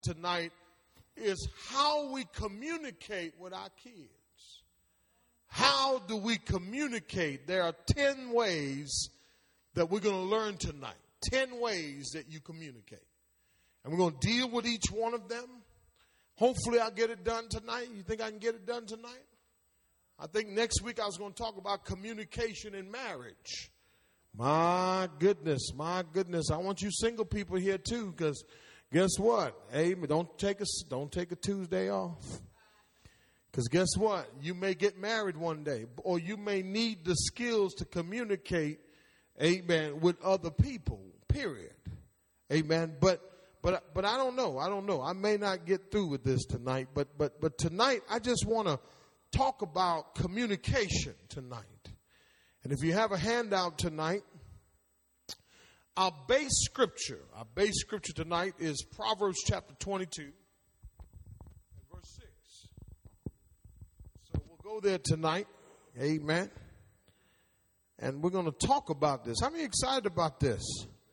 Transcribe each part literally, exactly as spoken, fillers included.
tonight is how we communicate with our kids. How do we communicate? There are ten ways that we're going to learn tonight. ten ways that you communicate. And we're going to deal with each one of them. Hopefully I'll get it done tonight. You think I can get it done tonight? I think next week I was going to talk about communication in marriage. My goodness, my goodness. I want you single people here too, because guess what? Hey, don't take a, don't take a Tuesday off. Because guess what? You may get married one day, or you may need the skills to communicate, amen, with other people, period. Amen. But but but I don't know. I don't know. I may not get through with this tonight, but but but tonight I just want to talk about communication tonight. And if you have a handout tonight, our base scripture, our base scripture tonight is Proverbs chapter twenty-two and verse six. So we'll go there tonight. Amen. And we're going to talk about this. How many excited about this?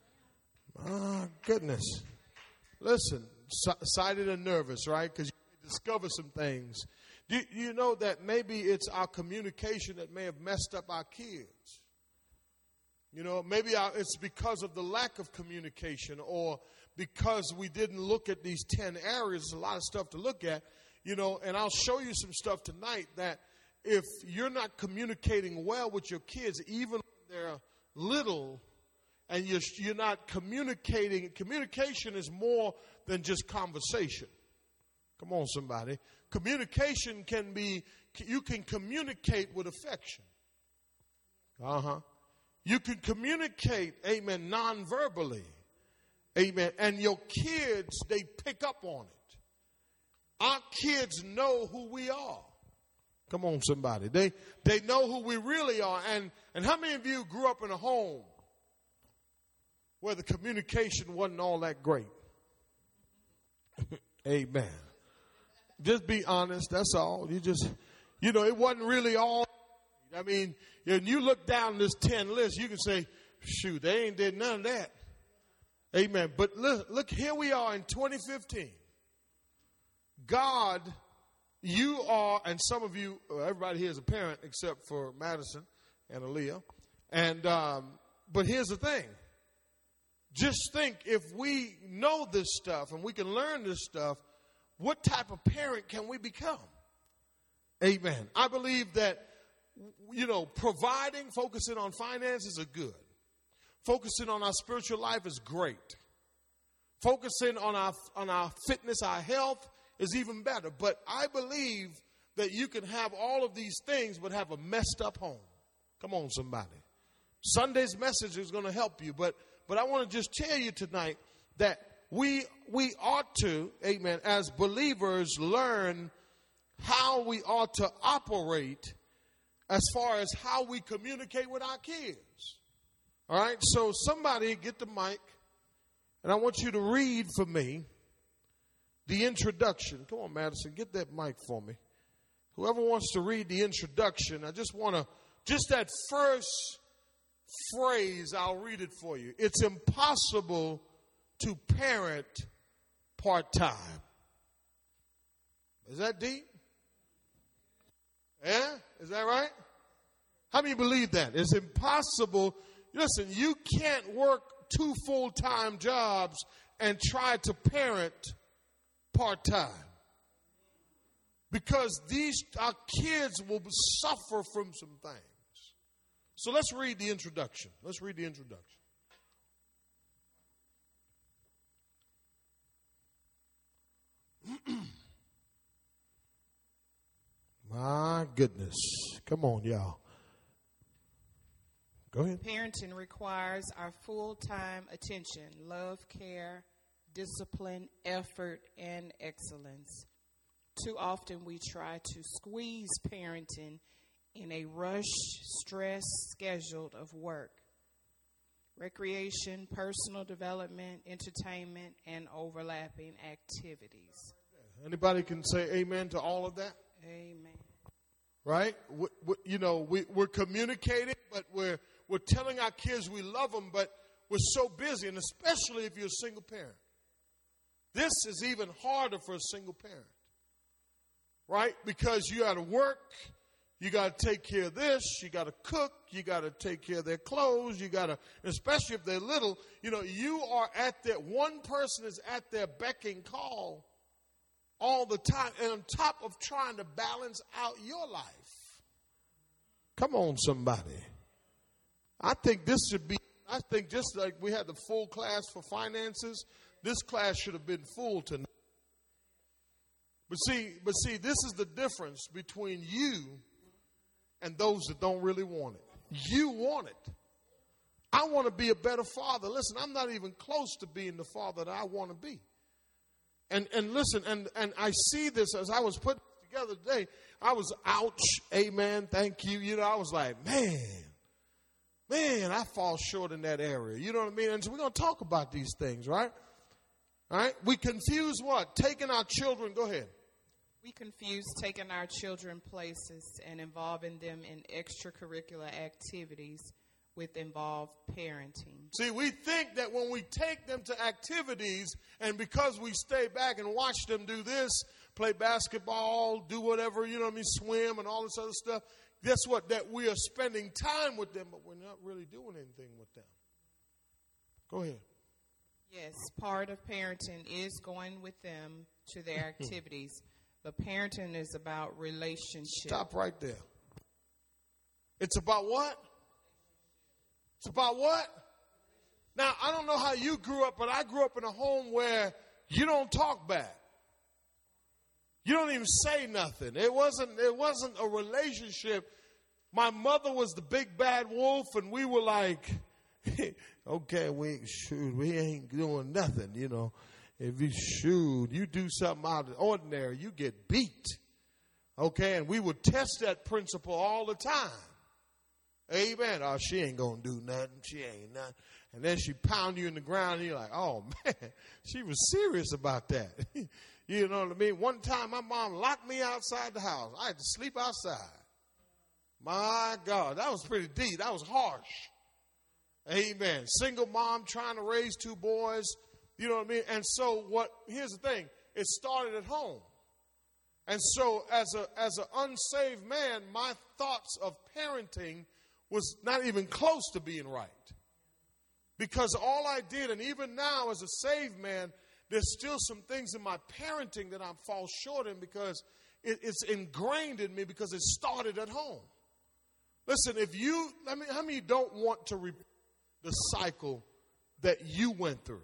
My goodness. Listen, excited and nervous, right? Because you discover some things. Do you know that maybe it's our communication that may have messed up our kids? You know, maybe our, it's because of the lack of communication, or because we didn't look at these ten areas. There's a lot of stuff to look at, you know, and I'll show you some stuff tonight that if you're not communicating well with your kids, even when they're little, and you're, you're not communicating, communication is more than just conversation. Come on, somebody. Communication can be, you can communicate with affection. Uh-huh. You can communicate, amen, non-verbally. Amen. And your kids, they pick up on it. Our kids know who we are. Come on, somebody. They they know who we really are. And, and how many of you grew up in a home where the communication wasn't all that great? Amen. Just be honest, that's all. You just, you know, it wasn't really all. I mean, when you look down this ten list, you can say, shoot, they ain't did none of that. Amen. But look, look, here we are in twenty fifteen. God, you are, and some of you, everybody here is a parent except for Madison and Aaliyah. And, um, but here's the thing. Just think, if we know this stuff and we can learn this stuff, what type of parent can we become? Amen. I believe that, you know, providing, focusing on finances are good. Focusing on our spiritual life is great. Focusing on our on our fitness, our health is even better. But I believe that you can have all of these things but have a messed up home. Come on, somebody. Sunday's message is going to help you, but but I want to just tell you tonight that we we ought to, amen, as believers, learn how we ought to operate as far as how we communicate with our kids. All right, so somebody get the mic, and I want you to read for me the introduction. Come on, Madison, get that mic for me. Whoever wants to read the introduction, I just want to, just that first phrase, I'll read it for you. It's impossible to parent part-time. Is that deep? Yeah? Is that right? How many believe that? It's impossible. Listen, you can't work two full-time jobs and try to parent part-time. Because these, our kids will suffer from some things. So let's read the introduction. Let's read the introduction. My goodness. Come on, y'all. Go ahead. Parenting requires our full-time attention, love, care, discipline, effort, and excellence. Too often we try to squeeze parenting in a rush, stress schedule of work, recreation, personal development, entertainment, and overlapping activities. Anybody can say amen to all of that? Amen. Right? We, we, you know, we, we're communicating, but we're we're telling our kids we love them, but we're so busy, and especially if you're a single parent. This is even harder for a single parent, right? Because you got to work, you got to take care of this, you got to cook, you got to take care of their clothes, you got to, especially if they're little, you know, you are at their, one person is at their beck and call all the time, and on top of trying to balance out your life. Come on, somebody. I think this should be, I think just like we had the full class for finances, this class should have been full tonight. But see, but see, this is the difference between you and those that don't really want it. You want it. I want to be a better father. Listen, I'm not even close to being the father that I want to be. And and listen, and, and I see this as I was putting it together today. I was, ouch, amen, thank you. You know, I was like, man, man, I fall short in that area. You know what I mean? And so we're going to talk about these things, right? All right? We confuse what? Taking our children, go ahead. We confuse taking our children places and involving them in extracurricular activities with involved parenting. See, we think that when we take them to activities, and because we stay back and watch them do this, play basketball, do whatever, you know what I mean, swim and all this other stuff, guess what? That we are spending time with them, but we're not really doing anything with them. Go ahead. Yes, part of parenting is going with them to their activities, but parenting is about relationships. Stop right there. It's about what? It's about what? Now, I don't know how you grew up, but I grew up in a home where you don't talk back. You don't even say nothing. It wasn't, it wasn't a relationship. My mother was the big bad wolf, and we were like, okay, we shoot, we ain't doing nothing, you know. If you shoot, you do something out of the ordinary, you get beat. Okay, and we would test that principle all the time. Amen. Oh, she ain't going to do nothing. She ain't nothing. And then she pound you in the ground, and you're like, oh, man, she was serious about that. You know what I mean? One time, my mom locked me outside the house. I had to sleep outside. My God, that was pretty deep. That was harsh. Amen. Single mom trying to raise two boys. You know what I mean? And so what, here's the thing. It started at home. And so as a as an unsaved man, my thoughts of parenting was not even close to being right. Because all I did, and even now as a saved man, there's still some things in my parenting that I fall short in because it, it's ingrained in me because it started at home. Listen, if you, I mean, how many don't want to repeat the cycle that you went through?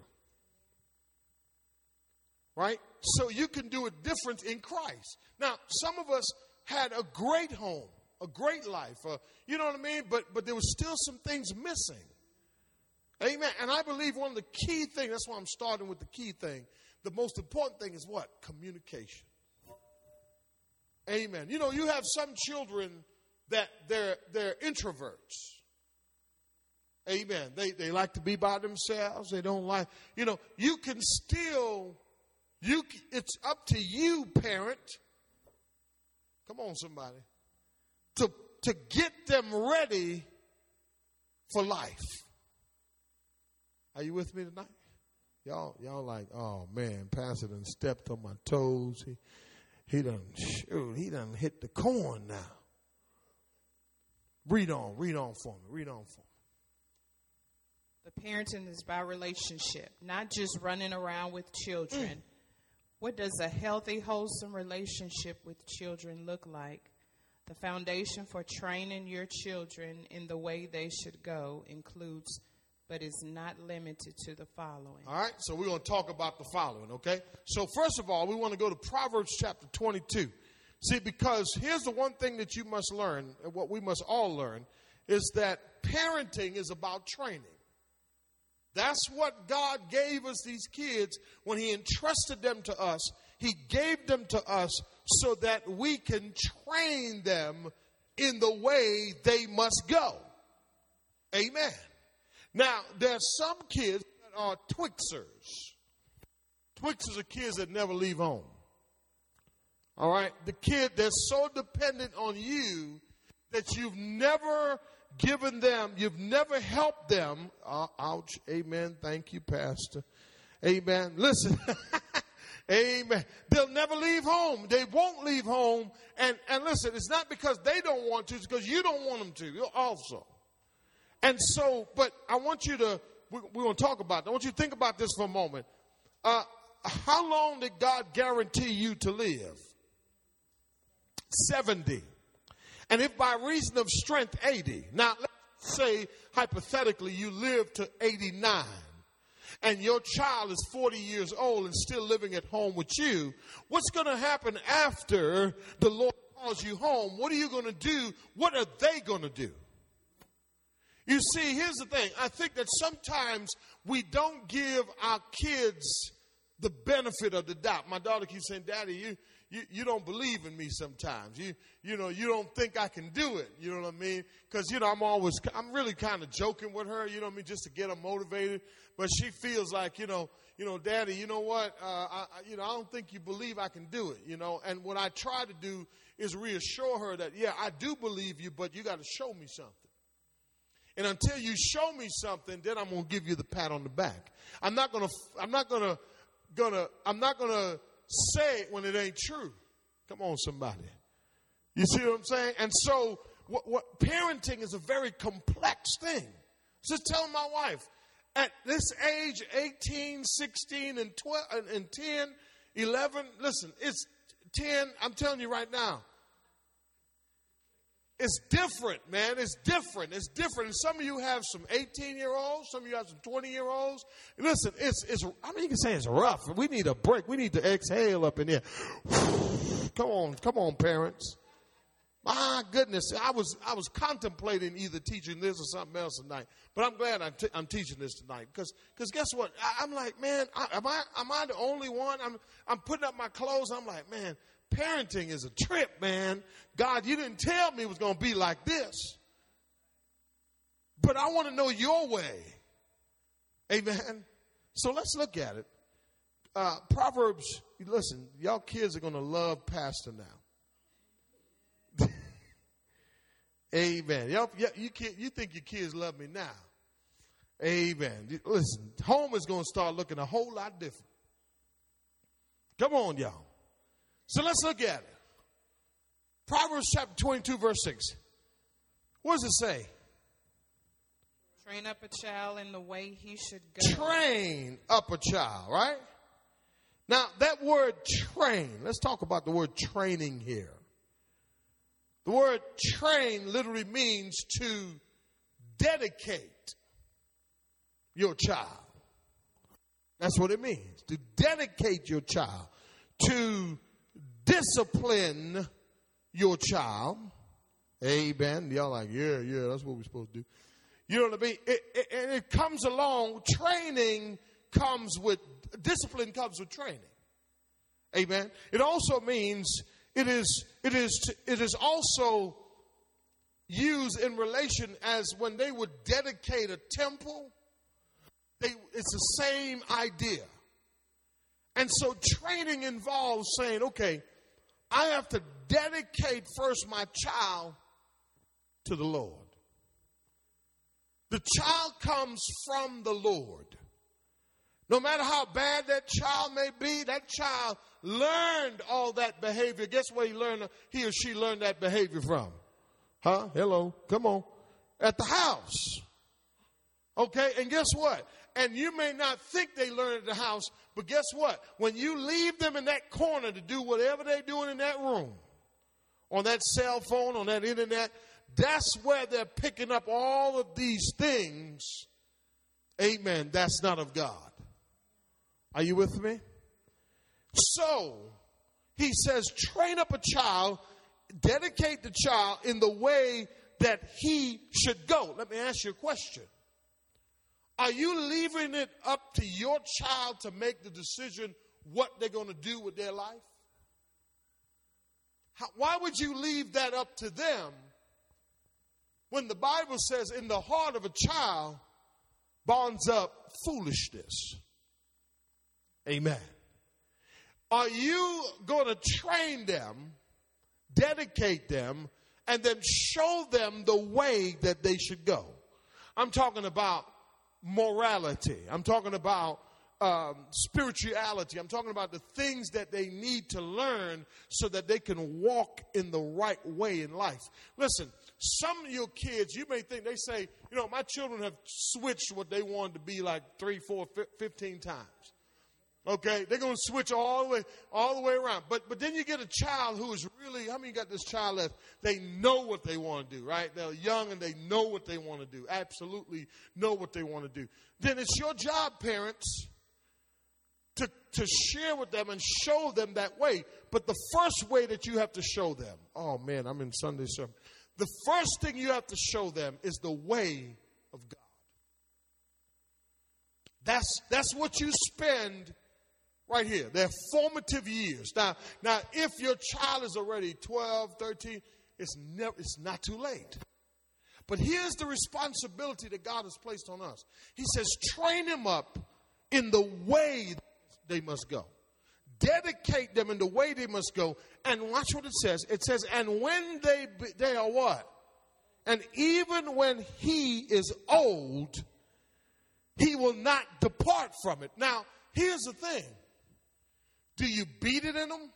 Right? So you can do it different in Christ. Now, some of us had a great home, a great life, uh, you know what I mean? But but there was still some things missing. Amen. And I believe one of the key things, that's why I'm starting with the key thing. The most important thing is what? Communication. Amen. You know, you have some children that they're they're introverts. Amen. They they like to be by themselves. They don't like, you know, you can still, you it's up to you, parent. Come on, somebody. To to get them ready for life. Are you with me tonight? Y'all, y'all like, oh man, Pastor done stepped on my toes. He, he done, shoot, he done hit the corn now. Read on, read on for me, read on for me. The parenting is about relationship, not just running around with children. Mm. What does a healthy, wholesome relationship with children look like? The foundation for training your children in the way they should go includes, but is not limited to, the following. All right, so we're going to talk about the following, okay? So first of all, we want to go to Proverbs chapter twenty-two. See, because here's the one thing that you must learn, and what we must all learn, is that parenting is about training. That's what God gave us, these kids, when he entrusted them to us. He gave them to us so that we can train them in the way they must go. Amen. Now, there's some kids that are Twixers. Twixers are kids that never leave home. All right? The kid, they're so dependent on you that you've never given them, you've never helped them. Uh, ouch. Amen. Thank you, Pastor. Amen. Listen. Amen. They'll never leave home. They won't leave home. And, and listen, it's not because they don't want to, it's because you don't want them to also. And so, but I want you to, we, we're going to talk about that. I want you to think about this for a moment. Uh, how long did God guarantee you to live? seventy. And if by reason of strength, eighty. Now, let's say, hypothetically, you live to eighty-nine. And your child is forty years old and still living at home with you. What's going to happen after the Lord calls you home? What are you going to do? What are they going to do? You see, here's the thing. I think that sometimes we don't give our kids the benefit of the doubt. My daughter keeps saying, Daddy, you, you, you don't believe in me sometimes. You, you know, you don't think I can do it. You know what I mean? Because, you know, I'm always, I'm really kind of joking with her, you know what I mean, just to get her motivated. But she feels like, you know, you know, Daddy, you know what, uh, I, you know, I don't think you believe I can do it, you know. And what I try to do is reassure her that, yeah, I do believe you, but you got to show me something. And until you show me something, then I'm going to give you the pat on the back. I'm not going to, I'm not going to, gonna, I'm not going to say it when it ain't true. Come on, somebody. You see what I'm saying? And so what, what parenting is a very complex thing. Just tell my wife, at this age, eighteen, sixteen, and twelve, and ten, eleven, listen, it's ten, I'm telling you right now, it's different, man. It's different. It's different. And some of you have some eighteen-year-olds. Some of you have some twenty-year-olds. Listen, it's, it's, I mean, you can say it's rough. We need a break. We need to exhale up in here. Come on. Come on, parents. My goodness. I was I was contemplating either teaching this or something else tonight. But I'm glad I'm, t- I'm teaching this tonight. Because because guess what? I, I'm like, man, I, am I am I the only one? I'm I'm putting up my clothes. I'm like, man, parenting is a trip, man. God, you didn't tell me it was going to be like this. But I want to know your way. Amen. So let's look at it. Uh, Proverbs, listen, y'all kids are going to love Pastor now. Amen. Y'all, you, can't, you think your kids love me now. Amen. Listen, home is going to start looking a whole lot different. Come on, y'all. So let's look at it. Proverbs chapter twenty-two, verse six. What does it say? Train up a child in the way he should go. Train up a child, right? Now, that word train, let's talk about the word training here. The word train literally means to dedicate your child. That's what it means, to dedicate your child, to discipline your child. Amen. Y'all like, yeah, yeah, that's what we're supposed to do. You know what I mean? It, it, and it comes along, training comes with, discipline comes with training. Amen. It also means it is, it is, it is also used in relation as when they would dedicate a temple, they, it's the same idea. And so training involves saying, okay, I have to dedicate first my child to the Lord. The child comes from the Lord. No matter how bad that child may be, that child learned all that behavior. Guess where he learned, he or she learned that behavior from? Huh? Hello. Come on. At the house. Okay. And guess what? And you may not think they learned at the house, but guess what? When you leave them in that corner to do whatever they're doing in that room, on that cell phone, on that internet, that's where they're picking up all of these things. Amen. That's not of God. Are you with me? So, he says, train up a child, dedicate the child in the way that he should go. Let me ask you a question. Are you leaving it up to your child to make the decision what they're going to do with their life? How, why would you leave that up to them when the Bible says in the heart of a child bonds up foolishness? Amen. Are you going to train them, dedicate them, and then show them the way that they should go? I'm talking about morality. I'm talking about um, spirituality. I'm talking about the things that they need to learn so that they can walk in the right way in life. Listen, some of your kids, you may think, they say, you know, my children have switched what they wanted to be like three, four, fifteen times. Okay, they're going to switch all the way, all the way around. But but then you get a child who is really, how many got this child that they know what they want to do, right? They're young and they know what they want to do. Absolutely know what they want to do. Then it's your job, parents, to to share with them and show them that way. But the first way that you have to show them, oh man, I'm in Sunday sermon. The first thing you have to show them is the way of God. That's that's what you spend right here. They're formative years. Now, now, if your child is already twelve, thirteen, it's never, it's not too late. But here's the responsibility that God has placed on us. He says, train them up in the way they must go. Dedicate them in the way they must go. And watch what it says. It says, and when they, they are what? And even when he is old, he will not depart from it. Now, here's the thing. Do you beat it in them?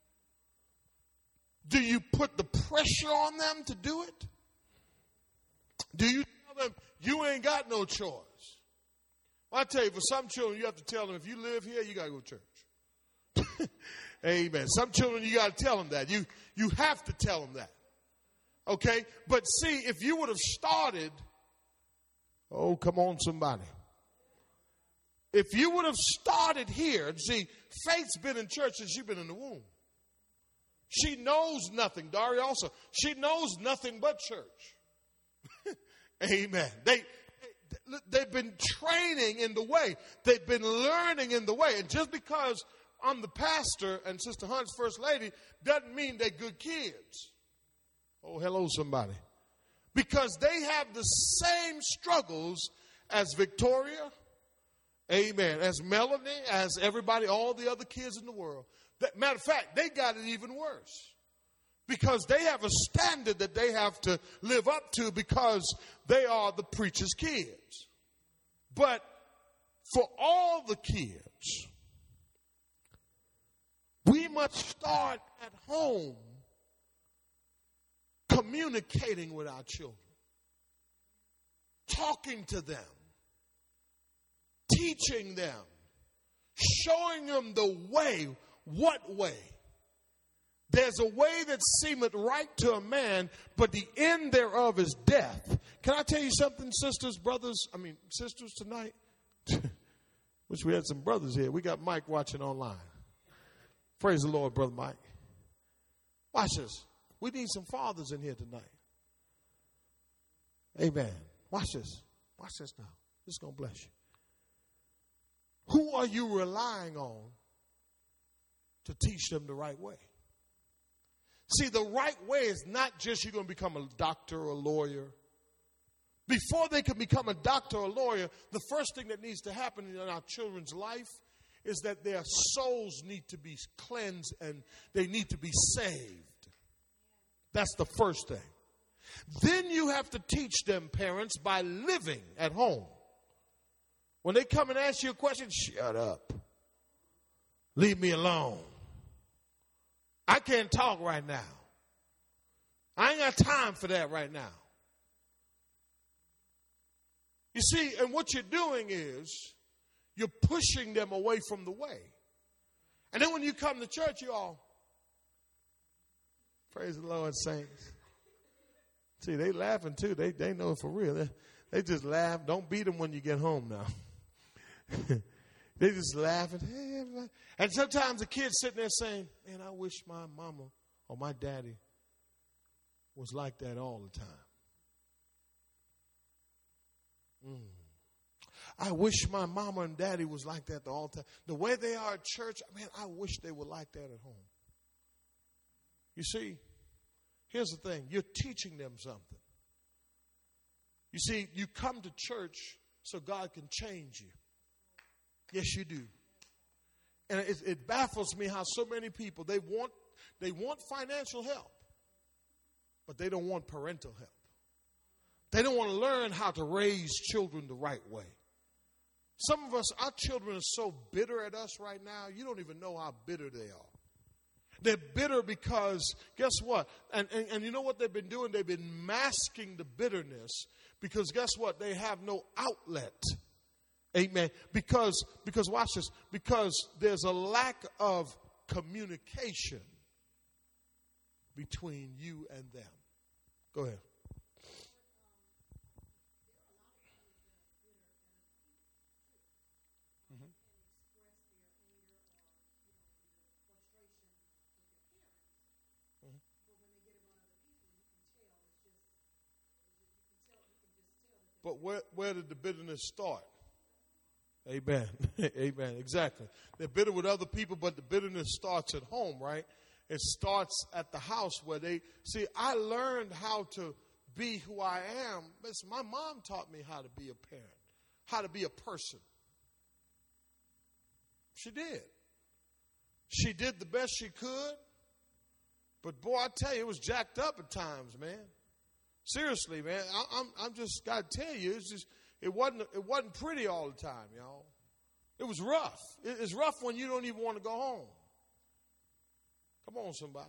Do you put the pressure on them to do it? Do you tell them you ain't got no choice? Well, I tell you, for some children, you have to tell them, if you live here, you got to go to church. Amen. Some children, you got to tell them that. You, you have to tell them that. Okay? But see, if you would have started, oh, come on, somebody. If you would have started here, see, Faith's been in church since she's been in the womb. She knows nothing. Daria also. She knows nothing but church. Amen. They, they, they've been training in the way. They've been learning in the way. And just because I'm the pastor and Sister Hunt's first lady doesn't mean they're good kids. Oh, hello, somebody. Because they have the same struggles as Victoria, amen, as Melanie, as everybody, all the other kids in the world. That, matter of fact, they got it even worse. Because they have a standard that they have to live up to because they are the preacher's kids. But for all the kids, we must start at home communicating with our children, talking to them, teaching them, showing them the way. What way? There's a way that seemeth right to a man, but the end thereof is death. Can I tell you something, sisters, brothers? I mean, sisters tonight? Wish we had some brothers here. We got Mike watching online. Praise the Lord, Brother Mike. Watch this. We need some fathers in here tonight. Amen. Watch this. Watch this now. This is going to bless you. Who are you relying on to teach them the right way? See, the right way is not just you're going to become a doctor or a lawyer. Before they can become a doctor or a lawyer, the first thing that needs to happen in our children's life is that their souls need to be cleansed and they need to be saved. That's the first thing. Then you have to teach them, parents, by living at home. When they come and ask you a question, shut up. Leave me alone. I can't talk right now. I ain't got time for that right now. You see, and what you're doing is you're pushing them away from the way. And then when you come to church, you all, praise the Lord, saints. See, they laughing too. They they know it for real. They, they just laugh. Don't beat them when you get home now. They just laughing. Hey, and sometimes the kids sitting there saying, man, I wish my mama or my daddy was like that all the time. Mm. I wish my mama and daddy was like that all the time. The way they are at church, man, I wish they were like that at home. You see, here's the thing. You're teaching them something. You see, you come to church so God can change you. Yes, you do. And it, it baffles me how so many people, they want they want financial help, but they don't want parental help. They don't want to learn how to raise children the right way. Some of us, our children are so bitter at us right now, you don't even know how bitter they are. They're bitter because, guess what? And, and, and you know what they've been doing? They've been masking the bitterness because guess what? They have no outlet. Amen. Because, because watch this, because there's a lack of communication between you and them. Go ahead. But where, where did the bitterness start? Amen. Amen. Exactly. They're bitter with other people, but the bitterness starts at home, right? It starts at the house where they see. I learned how to be who I am. Listen, my mom taught me how to be a parent, how to be a person. She did. She did the best she could. But boy, I tell you, it was jacked up at times, man. Seriously, man, I, I'm I'm just gotta tell you, it's just it wasn't it wasn't pretty all the time, y'all. It was rough. It, it's rough when you don't even want to go home. Come on, somebody.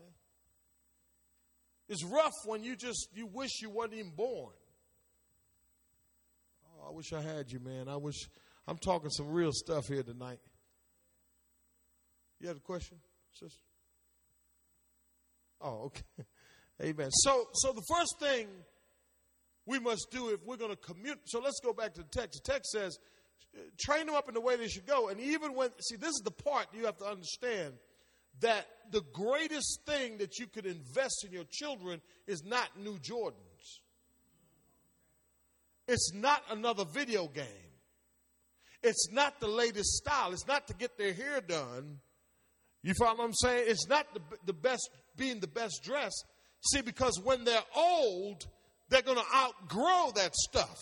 It's rough when you just you wish you wasn't even born. Oh, I wish I had you, man. I wish I'm talking some real stuff here tonight. You had a question, sister? Oh, okay. Amen. So, so the first thing we must do if we're going to communicate. So let's go back to the text. The text says, train them up in the way they should go. And even when, see, this is the part you have to understand, that the greatest thing that you could invest in your children is not new Jordans. It's not another video game. It's not the latest style. It's not to get their hair done. You follow what I'm saying? It's not the, the best, being the best dress. See, because when they're old, they're going to outgrow that stuff.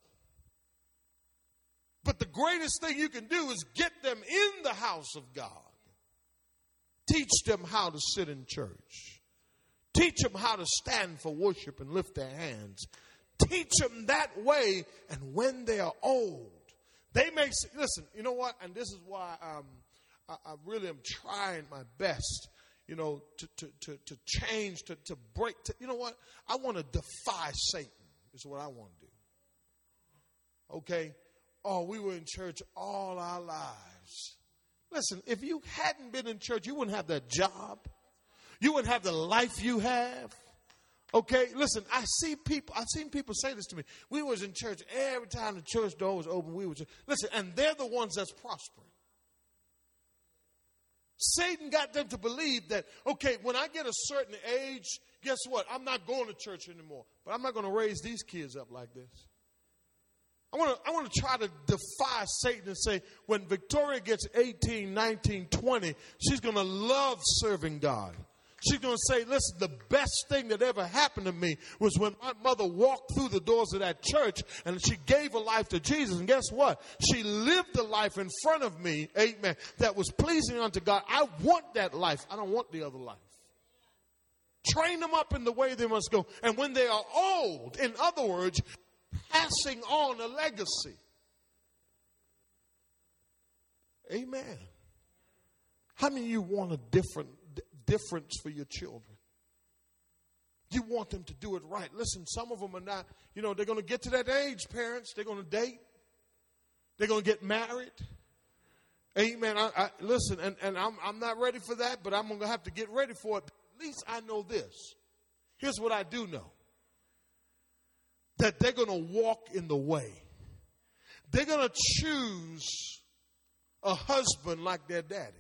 But the greatest thing you can do is get them in the house of God. Teach them how to sit in church. Teach them how to stand for worship and lift their hands. Teach them that way, and when they are old, they may say, listen, you know what? And this is why um, I, I really am trying my best. You know, to, to, to, to change, to, to break. To, you know what? I want to defy Satan is what I want to do. Okay? Oh, we were in church all our lives. Listen, if you hadn't been in church, you wouldn't have that job. You wouldn't have the life you have. Okay? Listen, I see people, I've seen people say this to me. We was in church every time the church door was open. We were church. Listen, and they're the ones that's prospering. Satan got them to believe that, okay, when I get a certain age, guess what? I'm not going to church anymore. But I'm not going to raise these kids up like this. I want to I want to try to defy Satan and say, when Victoria gets eighteen, nineteen, twenty, she's going to love serving God. She's going to say, listen, the best thing that ever happened to me was when my mother walked through the doors of that church and she gave her life to Jesus. And guess what? She lived a life in front of me, amen, that was pleasing unto God. I want that life. I don't want the other life. Train them up in the way they must go. And when they are old, in other words, passing on a legacy. Amen. How many of you want a different difference for your children? You want them to do it right. Listen, some of them are not, you know, they're going to get to that age, parents. They're going to date. They're going to get married. Amen. I, I, listen, and, and I'm, I'm not ready for that, but I'm going to have to get ready for it. At least I know this. Here's what I do know. That they're going to walk in the way. They're going to choose a husband like their daddy.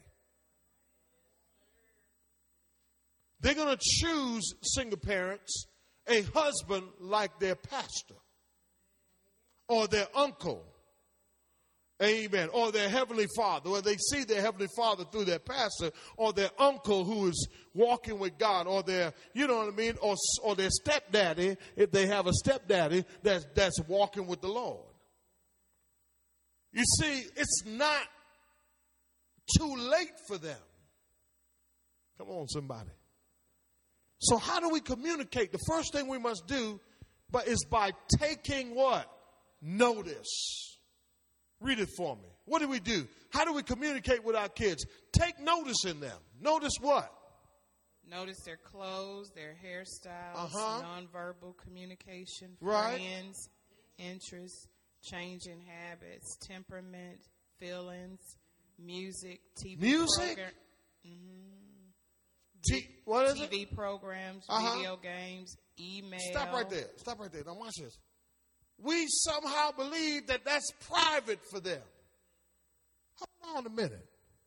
They're going to choose, single parents, a husband like their pastor or their uncle. Amen. Or their heavenly father, or they see their heavenly father through their pastor, or their uncle who is walking with God, or their, you know what I mean, or, or their stepdaddy, if they have a stepdaddy that's, that's walking with the Lord. You see, it's not too late for them. Come on, somebody. So how do we communicate? The first thing we must do but is by taking what? Notice. Read it for me. What do we do? How do we communicate with our kids? Take notice in them. Notice what? Notice their clothes, their hairstyles, uh-huh. nonverbal communication, right. friends, interests, changing habits, temperament, feelings, music, T V music. Program, mm-hmm. T- what is T V it? programs, uh-huh. video games, email. Stop right there. Stop right there. Now watch this. We somehow believe that that's private for them. Hold on a minute.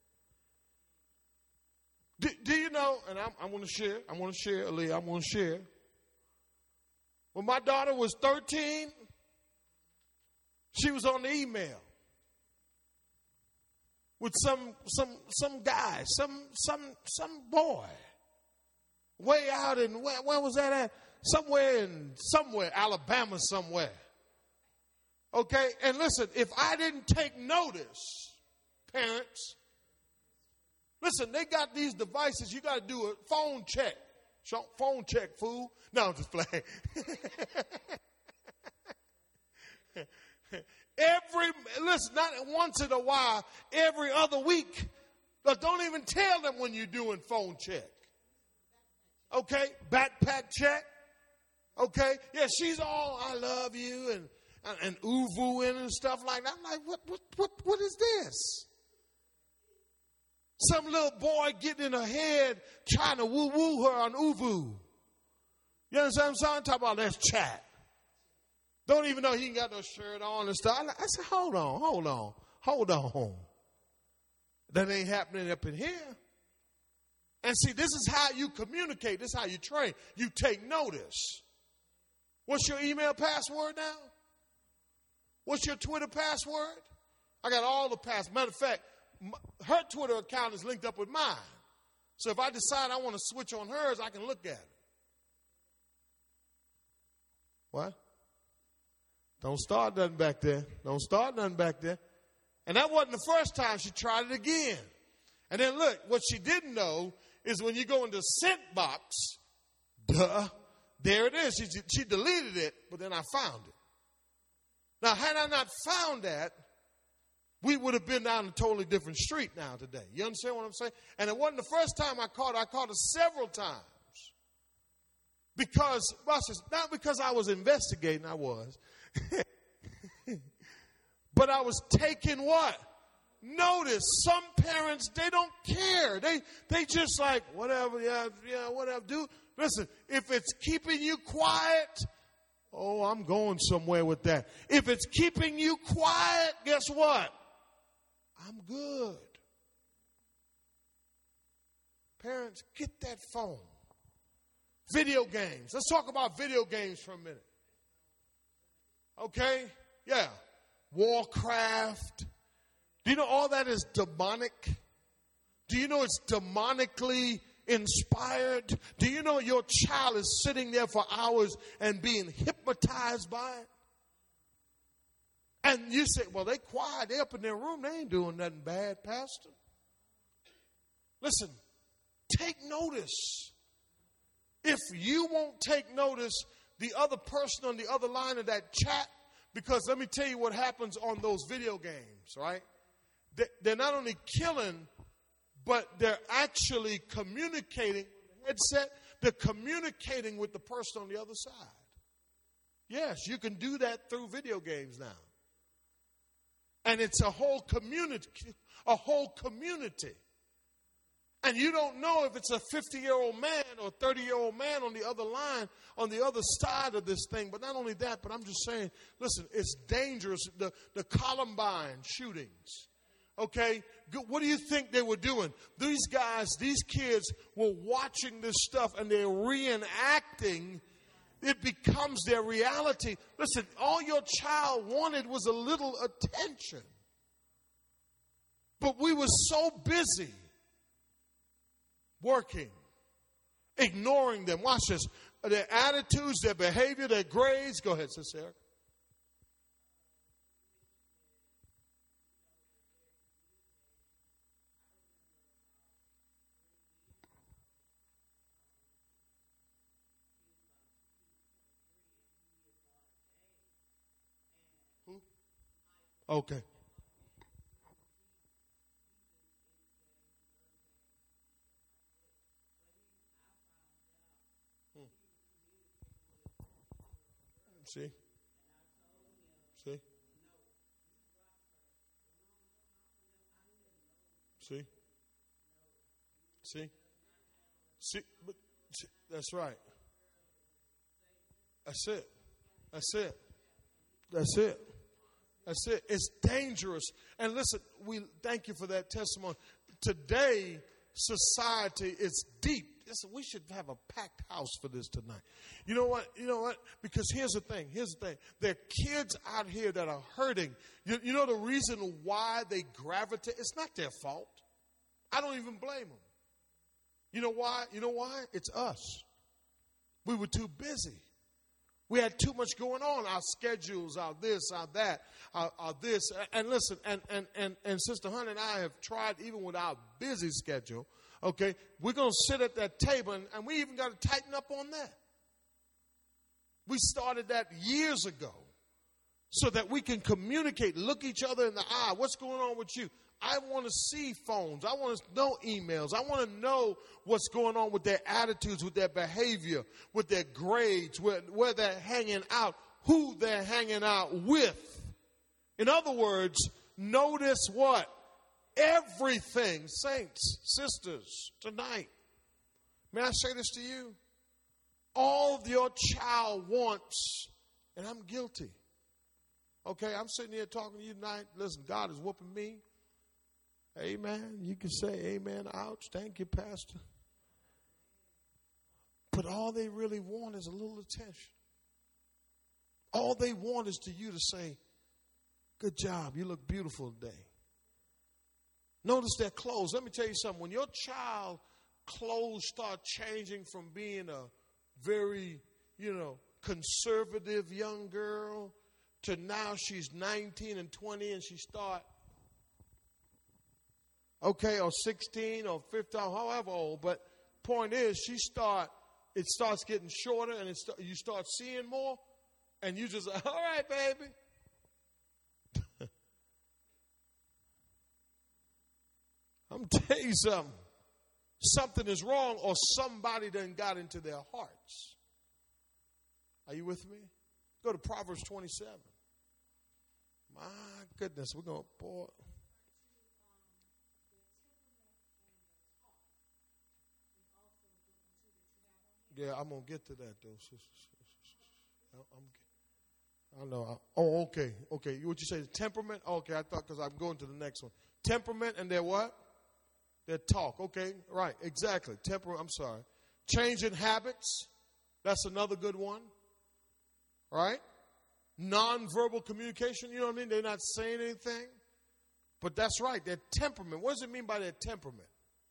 Do, do you know, and I'm, I want to share, I want to share, Aaliyah, I want to share. When my daughter was thirteen, she was on the email with some some some guy, some some some boy, way out in, where, where was that at? Somewhere in, somewhere, Alabama somewhere. Okay, and listen, if I didn't take notice, parents, listen, they got these devices, you got to do a phone check. Phone check, fool. No, I'm just playing. Every, listen, not once in a while, every other week. But don't even tell them when you're doing phone check. Okay, backpack check. Okay, yeah, she's all, I love you, and and uvu and stuff like that. I'm like, what, what, what, what is this? Some little boy getting in her head trying to woo-woo her on uvu. You understand what I'm saying? Talk about let's chat. Don't even know he ain't got no shirt on and stuff. I said, hold on, hold on, hold on. That ain't happening up in here. And see, this is how you communicate. This is how you train. You take notice. What's your email password now? What's your Twitter password? I got all the passwords. Matter of fact, her Twitter account is linked up with mine. So if I decide I want to switch on hers, I can look at it. What? Don't start nothing back there. Don't start nothing back there. And that wasn't the first time. She tried it again. And then look, what she didn't know is when you go into sent box, duh, there it is. She, she deleted it, but then I found it. Now, had I not found that, we would have been down a totally different street now today. You understand what I'm saying? And it wasn't the first time I caught her. I caught her several times. Because, not because I was investigating, I was. But I was taking what? Notice. Some parents, they don't care. They they just like, whatever, yeah, yeah, whatever, do. Listen, if it's keeping you quiet, oh, I'm going somewhere with that. If it's keeping you quiet, guess what? I'm good. Parents, get that phone. Video games. Let's talk about video games for a minute. Okay? Yeah. Warcraft. Do you know all that is demonic? Do you know it's demonically inspired? Do you know your child is sitting there for hours and being hypnotized by it? And you say, well, they quiet. They up in their room. They ain't doing nothing bad, Pastor. Listen, take notice. If you won't take notice, the other person on the other line of that chat, because let me tell you what happens on those video games, right? They're not only killing, but they're actually communicating with the headset. They're communicating with the person on the other side. Yes, you can do that through video games now. And it's a whole community, a whole community. And you don't know if it's a fifty-year-old man or a thirty-year-old man on the other line, on the other side of this thing. But not only that, but I'm just saying, listen, it's dangerous. The, the Columbine shootings. Okay, what do you think they were doing? These guys, these kids were watching this stuff and they're reenacting. It becomes their reality. Listen, all your child wanted was a little attention. But we were so busy working, ignoring them. Watch this. Their attitudes, their behavior, their grades. Go ahead, Sister Eric. Okay. See? See? See? See? See? But see, that's right. That's it. That's it. That's it. That's it. It's dangerous. And listen, we thank you for that testimony. Today, society is deep. Listen, we should have a packed house for this tonight. You know what? You know what? Because here's the thing. Here's the thing. There are kids out here that are hurting. You, you know the reason why they gravitate? It's not their fault. I don't even blame them. You know why? You know why? It's us. We were too busy. We had too much going on. Our schedules, our this, our that, our, our this. And listen, and, and, and, and Sister Hunt and I have tried, even with our busy schedule, okay, we're going to sit at that table, and, and we even got to tighten up on that. We started that years ago so that we can communicate, look each other in the eye. What's going on with you? I want to see phones. I want to know emails. I want to know what's going on with their attitudes, with their behavior, with their grades, where, where they're hanging out, who they're hanging out with. In other words, notice what? Everything, saints, sisters, tonight. May I say this to you? All your child wants, and I'm guilty. Okay, I'm sitting here talking to you tonight. Listen, God is whooping me. Amen. You can say amen. Ouch. Thank you, Pastor. But all they really want is a little attention. All they want is to you to say, good job. You look beautiful today. Notice their clothes. Let me tell you something. When your child clothes start changing from being a very, you know, conservative young girl to now she's nineteen and twenty and she start, okay, or sixteen or fifteen, however old, but point is, she start, it starts getting shorter and it st- you start seeing more, and you just, all right, baby. I'm tell you something. Something is wrong, or somebody done got into their hearts. Are you with me? Go to Proverbs twenty-seven. My goodness, we're going to, boy. Yeah, I'm going to get to that, though. I'm, I know. I, oh, okay. Okay. What you say, the temperament? Okay, I thought because I'm going to the next one. Temperament and their what? Their talk. Okay, right. Exactly. Temperament, I'm sorry. Changing habits. That's another good one. Right? Nonverbal communication. You know what I mean? They're not saying anything. But that's right. Their temperament. What does it mean by their temperament?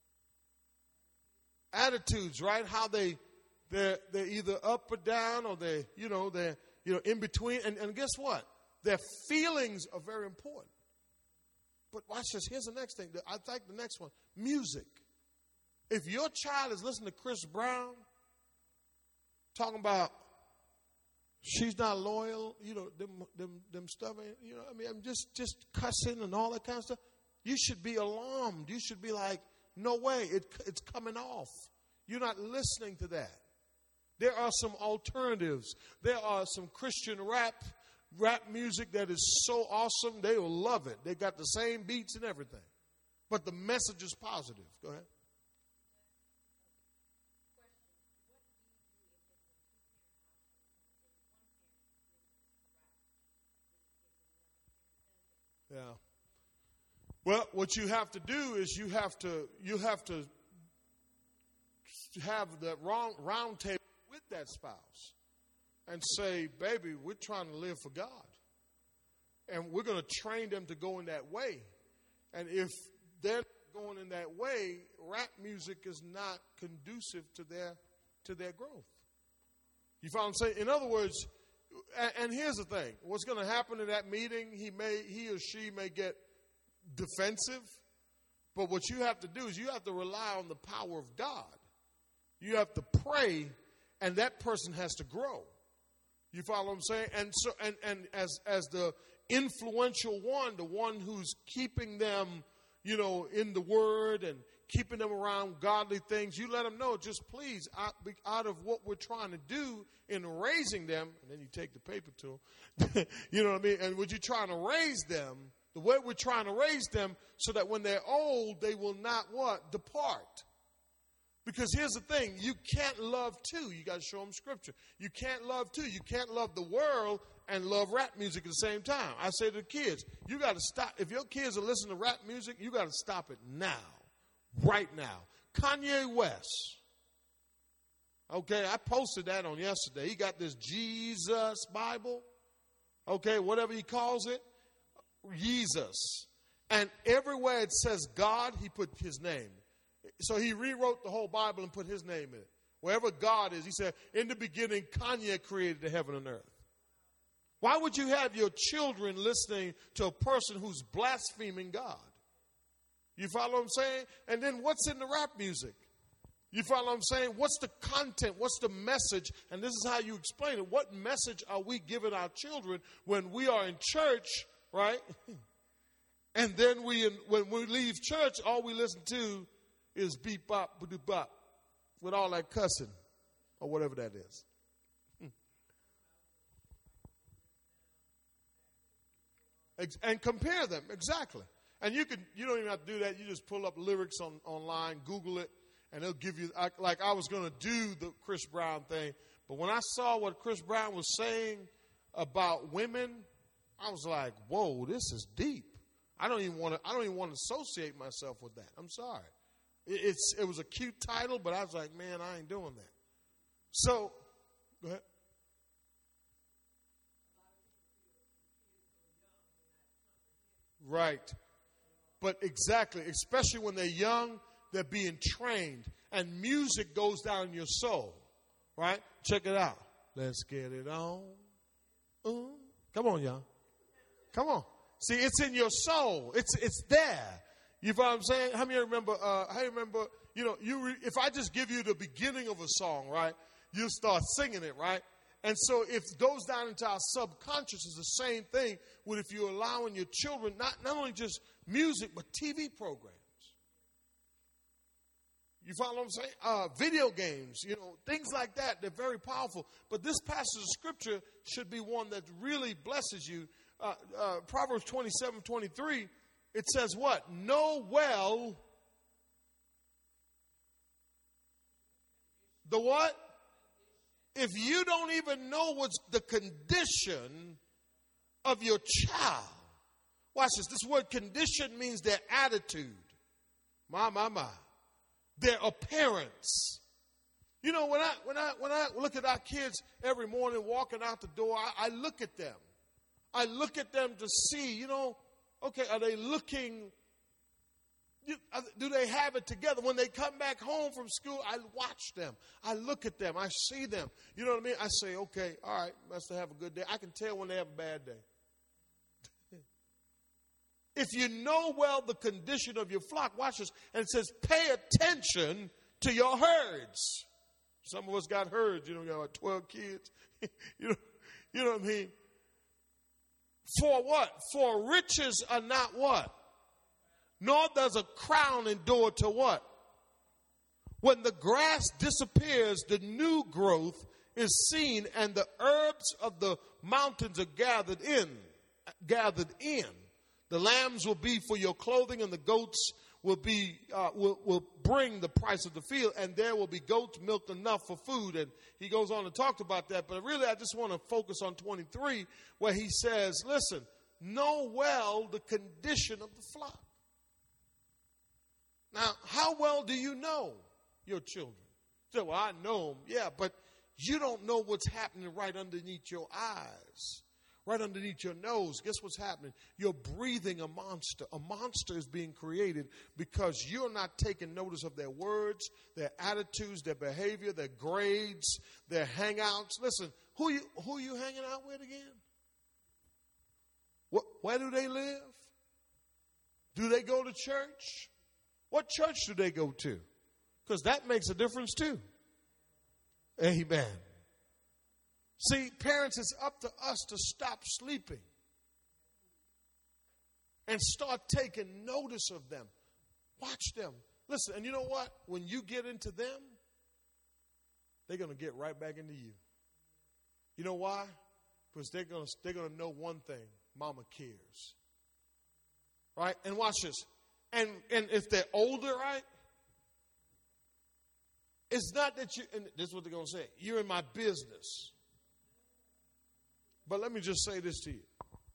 Attitudes, right? How they... They're, they're either up or down, or they're, you know, they're, you know, in between. And, and guess what? Their feelings are very important. But watch this. Here's the next thing. I think the next one. Music. If your child is listening to Chris Brown, talking about she's not loyal, you know, them, them, them stuff, you know, I mean, I'm just, just cussing and all that kind of stuff, you should be alarmed. You should be like, no way, it, it's coming off. You're not listening to that. There are some alternatives. There are some Christian rap, rap music that is so awesome, they will love it. They got the same beats and everything. But the message is positive. Go ahead. Yeah. Well, what you have to do is you have to you have to have the round, round table with that spouse and say, baby, we're trying to live for God. And we're going to train them to go in that way. And if they're going in that way, rap music is not conducive to their to their growth. You follow what I'm saying? In other words, and, and here's the thing. What's going to happen in that meeting, he may he or she may get defensive. But what you have to do is you have to rely on the power of God. You have to pray, and that person has to grow. You follow what I'm saying? And so, and, and as as the influential one, the one who's keeping them, you know, in the Word and keeping them around godly things, you let them know, just please, out, out of what we're trying to do in raising them, and then you take the paper to them, you know what I mean? And when you're trying to raise them, the way we're trying to raise them so that when they're old, they will not what? Depart. Because here's the thing, you can't love two. You got to show them scripture. You can't love two. You can't love the world and love rap music at the same time. I say to the kids, you got to stop. If your kids are listening to rap music, you got to stop it now. Right now. Kanye West. Okay, I posted that on yesterday. He got this Jesus Bible. Okay, whatever he calls it. Jesus. And everywhere it says God, he put his name. So he rewrote the whole Bible and put his name in it. Wherever God is, he said, in the beginning, Kanye created the heaven and earth. Why would you have your children listening to a person who's blaspheming God? You follow what I'm saying? And then what's in the rap music? You follow what I'm saying? What's the content? What's the message? And this is how you explain it. What message are we giving our children when we are in church, right? And then we, when we leave church, all we listen to is beep bop, ba bop, with all that cussing or whatever that is. And compare them, exactly. And you can, you don't even have to do that. You just pull up lyrics on online, Google it, and it'll give you, like I was going to do the Chris Brown thing, but when I saw what Chris Brown was saying about women, I was like, whoa, this is deep. I don't even want to, I don't even want to associate myself with that. I'm sorry. It's, it was a cute title, but I was like, man, I ain't doing that. So, go ahead. Right. But exactly, especially when they're young, they're being trained. And music goes down your soul. Right? Check it out. Let's get it on. Ooh. Come on, y'all. Come on. See, it's in your soul. It's it's there. You know what I'm saying? How many of you remember, uh, how you remember, you know, you re- if I just give you the beginning of a song, right, you start singing it, right? And so if it goes down into our subconscious, it's the same thing with if you're allowing your children, not, not only just music, but T V programs. You follow what I'm saying? Uh, video games, you know, things like that. They're very powerful. But this passage of Scripture should be one that really blesses you. Uh, uh, Proverbs twenty-seven twenty-three, it says what? Know well the what? If you don't even know what's the condition of your child. Watch this. This word condition means their attitude. My, my, my. Their appearance. You know, when I when I when I look at our kids every morning walking out the door, I, I look at them. I look at them to see, you know, okay, are they looking, you, do they have it together? When they come back home from school, I watch them. I look at them. I see them. You know what I mean? I say, okay, all right, must have a good day. I can tell when they have a bad day. If you know well the condition of your flock, watch this, and it says, pay attention to your herds. Some of us got herds, you know, we got like twelve kids. you know, you know what I mean? For what? For riches are not what? Nor does a crown endure to what? When the grass disappears, the new growth is seen, and the herbs of the mountains are gathered in, gathered in. The lambs will be for your clothing, and the goats will be uh, will, will bring the price of the field, and there will be goats milked enough for food. And he goes on to talk about that. But really, I just want to focus on twenty-three, where he says, listen, know well the condition of the flock. Now, how well do you know your children? You say, well, I know them. Yeah, but you don't know what's happening right underneath your eyes. Right underneath your nose, guess what's happening? You're breathing a monster. A monster is being created because you're not taking notice of their words, their attitudes, their behavior, their grades, their hangouts. Listen, who you who you hanging out with again? What, where do they live? Do they go to church? What church do they go to? Because that makes a difference too. Amen. See, parents, it's up to us to stop sleeping and start taking notice of them. Watch them. Listen, and you know what? When you get into them, they're going to get right back into you. You know why? Because they're going to they're going to know one thing: Mama cares. Right? And watch this. And and if they're older, right? It's not that you, and this is what they're going to say, you're in my business. But let me just say this to you.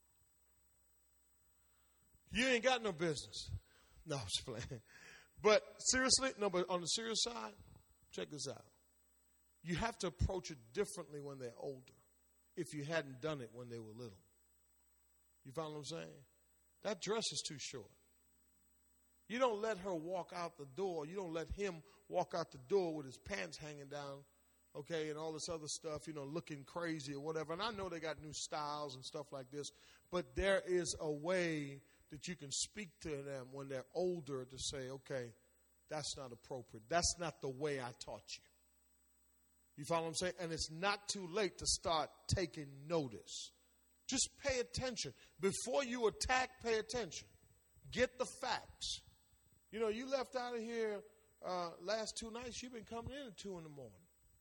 You ain't got no business. No, I'm just playing. But seriously, no, but on the serious side, check this out. You have to approach it differently when they're older if you hadn't done it when they were little. You follow what I'm saying? That dress is too short. You don't let her walk out the door. You don't let him walk out the door with his pants hanging down, okay, and all this other stuff, you know, looking crazy or whatever. And I know they got new styles and stuff like this, but there is a way that you can speak to them when they're older to say, okay, that's not appropriate. That's not the way I taught you. You follow what I'm saying? And it's not too late to start taking notice. Just pay attention. Before you attack, pay attention. Get the facts. You know, you left out of here uh, last two nights. You've been coming in at two in the morning.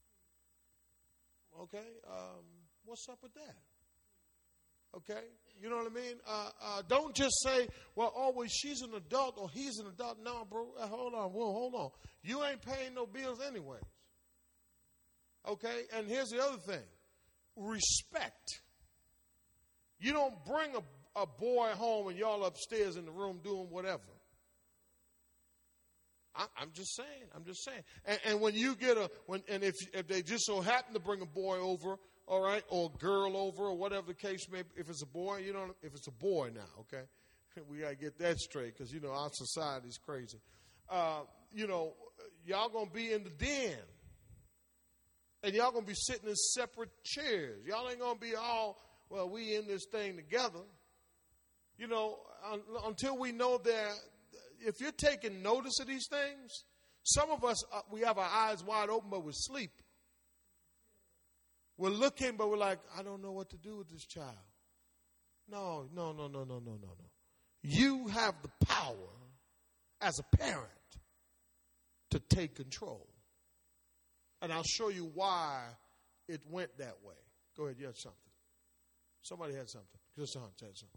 Okay? Um, what's up with that? Okay? You know what I mean? Uh, uh, don't just say, well, oh, well, she's an adult or he's an adult. No, bro, uh, hold on. Whoa, hold on. You ain't paying no bills anyways. Okay? And here's the other thing. Respect. You don't bring a, a boy home and y'all upstairs in the room doing whatever. I, I'm just saying. I'm just saying. And, and when you get a, when, and if if they just so happen to bring a boy over, all right, or a girl over, or whatever the case may be, if it's a boy, you know, if it's a boy now, okay, we gotta get that straight because you know our society's crazy. Uh, you know, y'all gonna be in the den, and y'all gonna be sitting in separate chairs. Y'all ain't gonna be all, well, we in this thing together. You know, un, until we know that. If you're taking notice of these things, some of us, uh, we have our eyes wide open, but we're asleep. We're looking, but we're like, I don't know what to do with this child. No, no, no, no, no, no, no, no. You have the power as a parent to take control. And I'll show you why it went that way. Go ahead, you had something. Somebody had something. Just had something.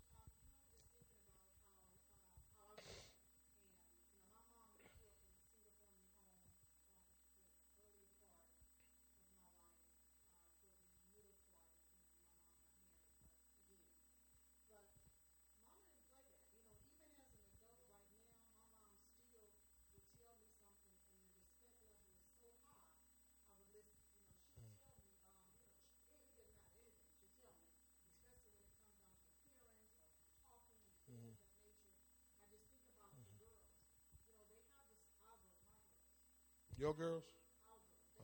Your girls? Oh.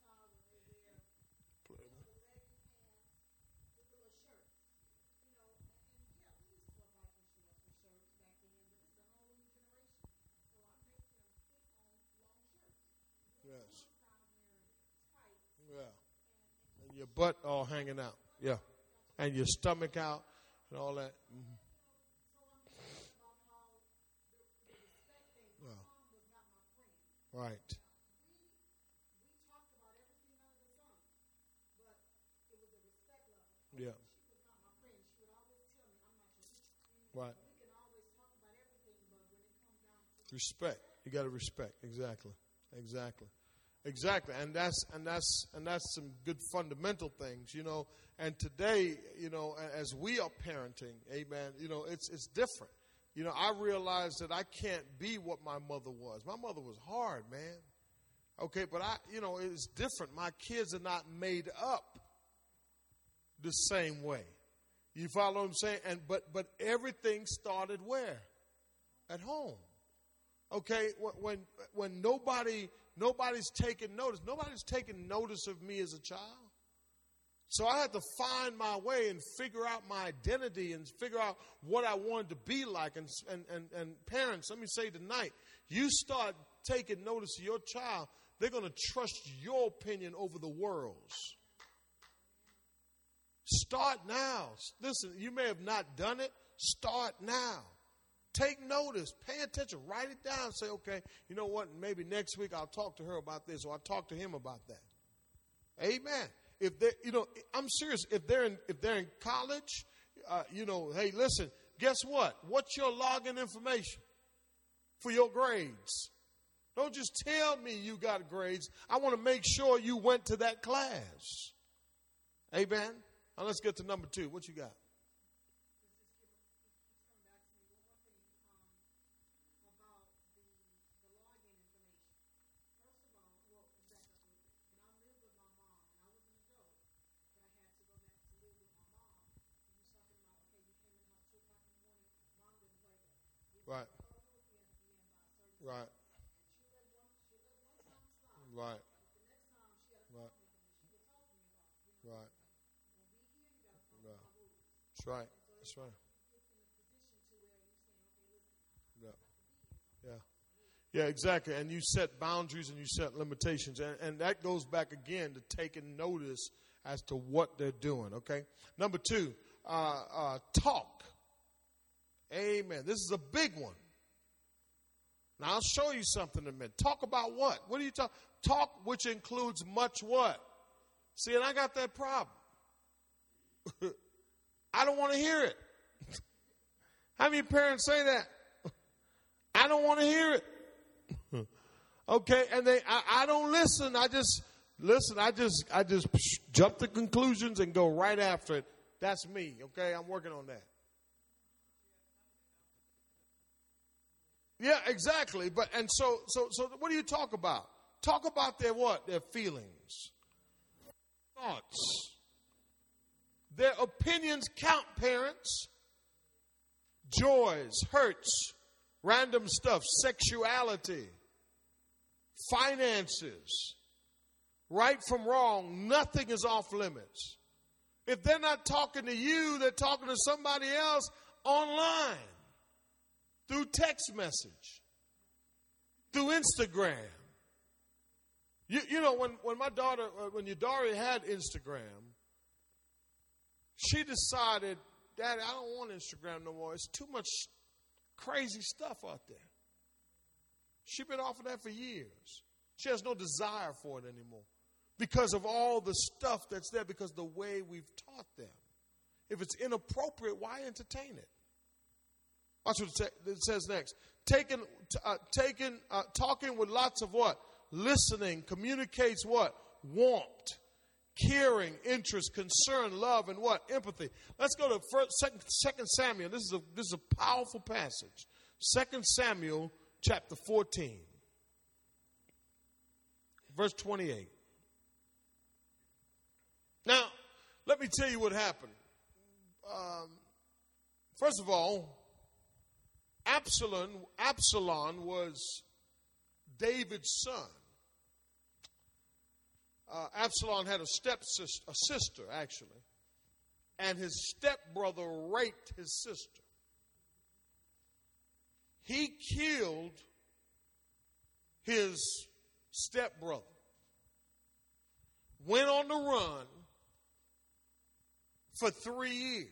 Yes. Yeah. And your butt all hanging out. Yeah. And your stomach out and all that. Mm-hmm. Wow. Right. Yeah. Right. Respect. You got to respect. Exactly. Exactly. Exactly. And that's and that's and that's some good fundamental things, you know. And today, you know, as we are parenting, amen, you know, it's it's different. You know, I realize that I can't be what my mother was. My mother was hard, man. Okay, but I, you know, it's different. My kids are not made up the same way. You follow what I'm saying? And but but everything started where? At home. Okay, when when nobody nobody's taking notice, nobody's taking notice of me as a child. So I had to find my way and figure out my identity and figure out what I wanted to be like. And and and, and parents, let me say tonight, you start taking notice of your child, they're going to trust your opinion over the world's. Start now. Listen, you may have not done it. Start now. take notice, pay attention, write it down, say, okay, you know what, maybe next week I'll talk to her about this, or I'll talk to him about that. Amen. If they, you know, I'm serious, if they're in, if they're in college, uh, you know, hey, listen, guess what? What's your login information for your grades? Don't just tell me you got grades. I want to make sure you went to that class. Amen. Now let's get to number two. What you got? Right. Right. Right. Right. Right. Right. That's right. That's right. Yeah. Yeah. Yeah, exactly. And you set boundaries and you set limitations. And, and that goes back again to taking notice as to what they're doing, okay? Number two, uh, uh, talk. Amen. This is a big one. Now, I'll show you something in a minute. Talk about what? What are you talking? Talk which includes much what? See, and I got that problem. I don't want to hear it. How many parents say that? I don't want to hear it. Okay, and they, I, I don't listen. I just listen. I just, I just jump to conclusions and go right after it. That's me. Okay, I'm working on that. Yeah, exactly. But and so, so, so, what do you talk about? Talk about their what? Their feelings, thoughts. Their opinions count, parents. Joys, hurts, random stuff, sexuality, finances, right from wrong. Nothing is off limits. If they're not talking to you, they're talking to somebody else online, through text message, through Instagram. You, you know, when, when my daughter, when your daughter had Instagram, she decided, Daddy, I don't want Instagram no more. It's too much crazy stuff out there. She's been off of that for years. She has no desire for it anymore because of all the stuff that's there, because of the way we've taught them. If it's inappropriate, why entertain it? Watch what it says next. Taking, uh, taking, uh, talking with lots of what? Listening communicates what? Warmth, caring, interest, concern, love, and what? Empathy. Let's go to first, second, second Samuel. This is a this is a powerful passage. Second Samuel chapter fourteen, verse twenty-eight. Now, let me tell you what happened. Um, first of all, Absalom, Absalom was David's son. Uh, Absalom had a stepsister, a sister actually, and his stepbrother raped his sister. He killed his stepbrother, went on the run for three years.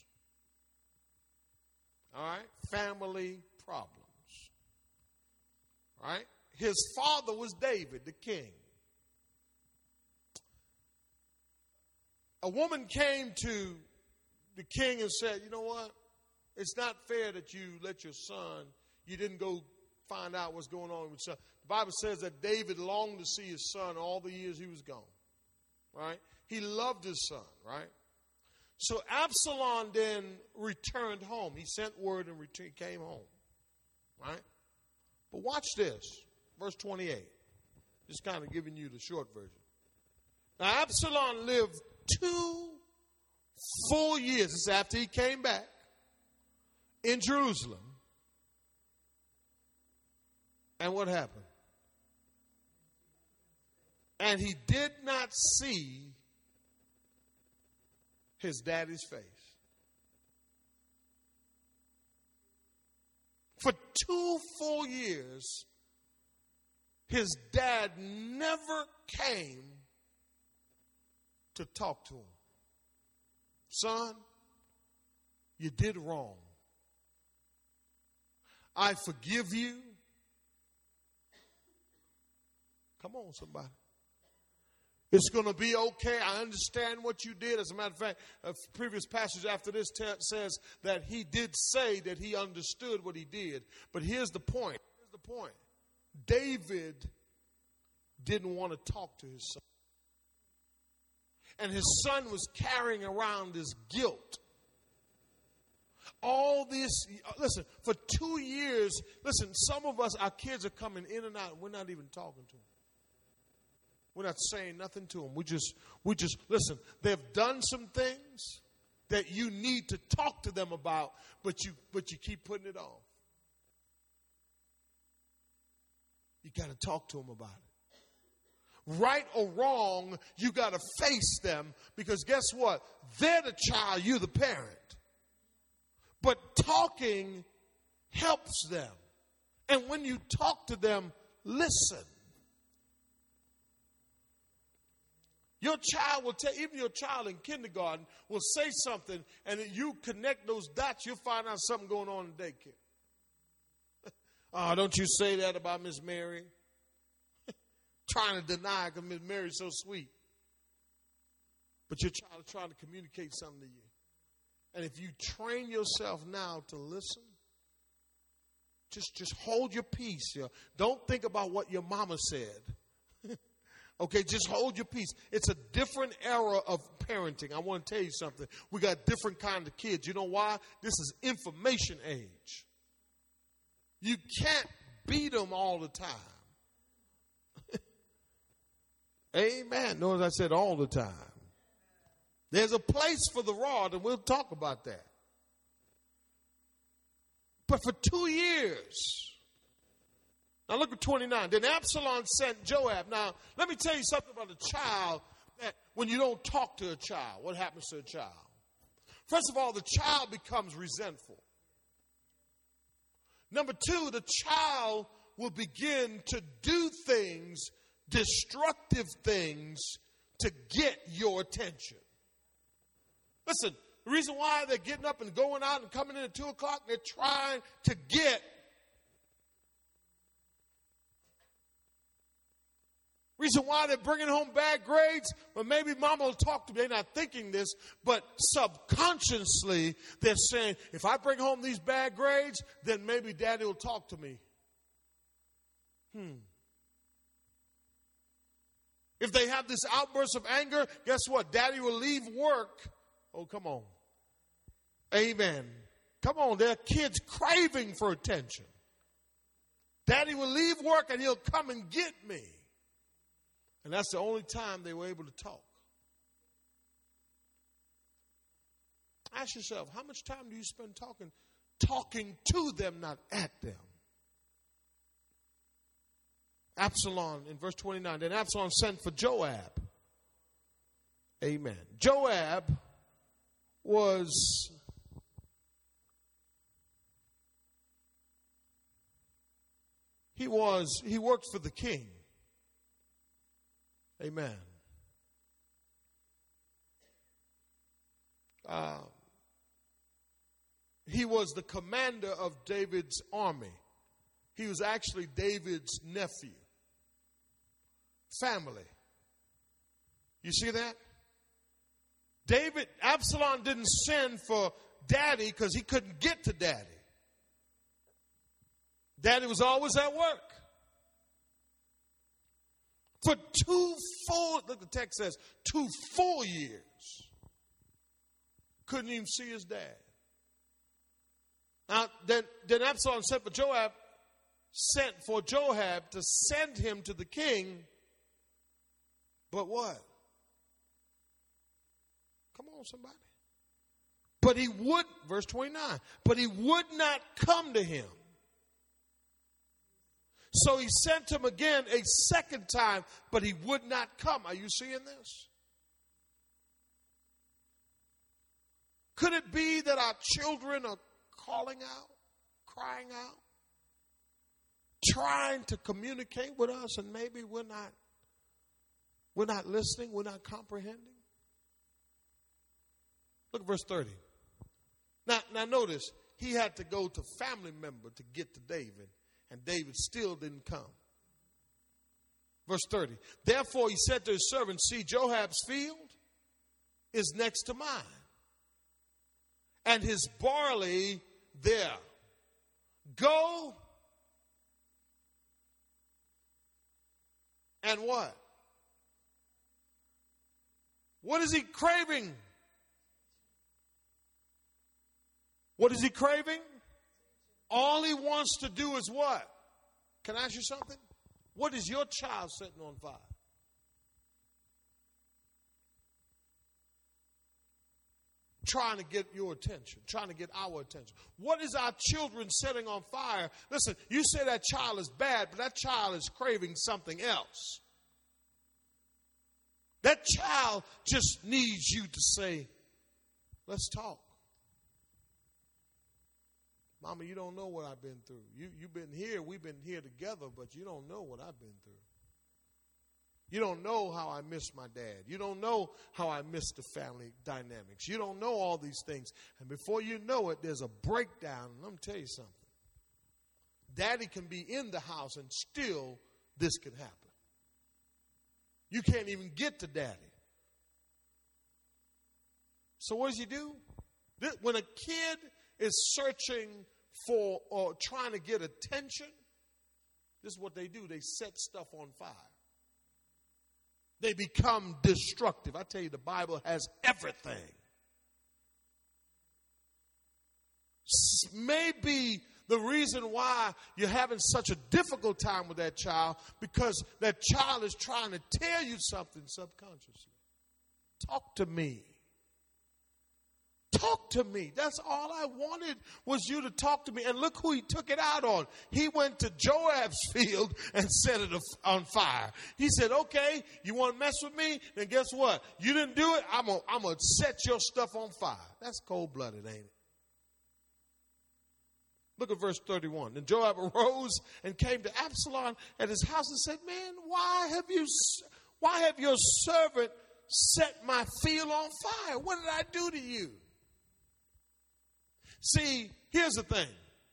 All right, family problems. All right, his father was David, the king. A woman came to the king and said, you know what? It's not fair that you let your son, you didn't go find out what's going on with your son. The Bible says that David longed to see his son all the years he was gone. Right? He loved his son, right? So Absalom then returned home. He sent word and returned, came home. Right? But watch this. Verse twenty-eight. Just kind of giving you the short version. Now Absalom lived two full years. This is after he came back in Jerusalem. And what happened? And he did not see his daddy's face. For two full years, his dad never came to talk to him. Son, you did wrong. I forgive you. Come on, somebody. It's going to be okay. I understand what you did. As a matter of fact, a previous passage after this te- says that he did say that he understood what he did. But here's the point. Here's the point. David didn't want to talk to his son. And his son was carrying around this guilt. All this, listen, for two years, listen, some of us, our kids are coming in and out, and we're not even talking to them. We're not saying nothing to them. We just, we just, listen, they've done some things that you need to talk to them about, but you, but you keep putting it off. You got to talk to them about it. Right or wrong, you got to face them, because guess what? They're the child, you're the parent. But talking helps them. And when you talk to them, listen. Your child will tell, even your child in kindergarten will say something, and if you connect those dots, you'll find out something going on in daycare. Oh, don't you say that about Miss Mary? Trying to deny because Miss Mary's so sweet. But your child is trying to communicate something to you. And if you train yourself now to listen, just, just hold your peace. You know? Don't think about what your mama said. Okay, just hold your peace. It's a different era of parenting. I want to tell you something. We got different kind of kids. You know why? This is information age. You can't beat them all the time. Amen. Notice I said all the time. There's a place for the rod, and we'll talk about that. But for two years... Now look at twenty-nine. Then Absalom sent Joab. Now, let me tell you something about a child, that when you don't talk to a child, what happens to a child? First of all, the child becomes resentful. Number two, the child will begin to do things, destructive things, to get your attention. Listen, the reason why they're getting up and going out and coming in at two o'clock, they're trying to get reason why they're bringing home bad grades, well, maybe mama will talk to me. They're not thinking this, but subconsciously they're saying, if I bring home these bad grades, then maybe daddy will talk to me. Hmm. If they have this outburst of anger, guess what? Daddy will leave work. Oh, come on. Amen. Come on, there are kids craving for attention. Daddy will leave work and he'll come and get me. And that's the only time they were able to talk. Ask yourself, how much time do you spend talking, talking to them, not at them? Absalom, in verse twenty-nine, then Absalom sent for Joab. Amen. Joab was he was he worked for the king. Amen. Uh, he was the commander of David's army. He was actually David's nephew. Family. You see that? David, Absalom didn't send for daddy because he couldn't get to daddy. Daddy was always at work. For two full, look, the text says, two full years, couldn't even see his dad. Now, then, then Absalom sent for Joab, sent for Joab to send him to the king. But what? Come on, somebody. But he would, verse twenty-nine, but he would not come to him. So he sent him again a second time, but he would not come. Are you seeing this? Could it be that our children are calling out, crying out, trying to communicate with us, and maybe we're not, we're not listening, we're not comprehending? Look at verse thirty. Now, now notice, he had to go to family member to get to David, and David still didn't come. Verse thirty, therefore he said to his servant, see, Joab's field is next to mine, and his barley there. Go and what? What is he craving? What is he craving? All he wants to do is what? Can I ask you something? What is your child setting on fire? Trying to get your attention, trying to get our attention. What is our children setting on fire? Listen, you say that child is bad, but that child is craving something else. That child just needs you to say, let's talk. Mama, you don't know what I've been through. You, you've been here, we've been here together, but you don't know what I've been through. You don't know how I miss my dad. You don't know how I miss the family dynamics. You don't know all these things. And before you know it, there's a breakdown. And let me tell you something. Daddy can be in the house and still this can happen. You can't even get to daddy. So what does he do? This, when a kid is searching for or trying to get attention, this is what they do. They set stuff on fire. They become destructive. I tell you, the Bible has everything. Maybe the reason why you're having such a difficult time with that child, because that child is trying to tell you something subconsciously. Talk to me. Talk to me. That's all I wanted was you to talk to me. And look who he took it out on. He went to Joab's field and set it on fire. He said, okay, you want to mess with me? Then guess what? You didn't do it. I'm going I'm to set your stuff on fire. That's cold-blooded, ain't it? Look at verse thirty-one. Then Joab arose and came to Absalom at his house and said, man, why have you, why have your servant set my field on fire? What did I do to you? See, here's the thing.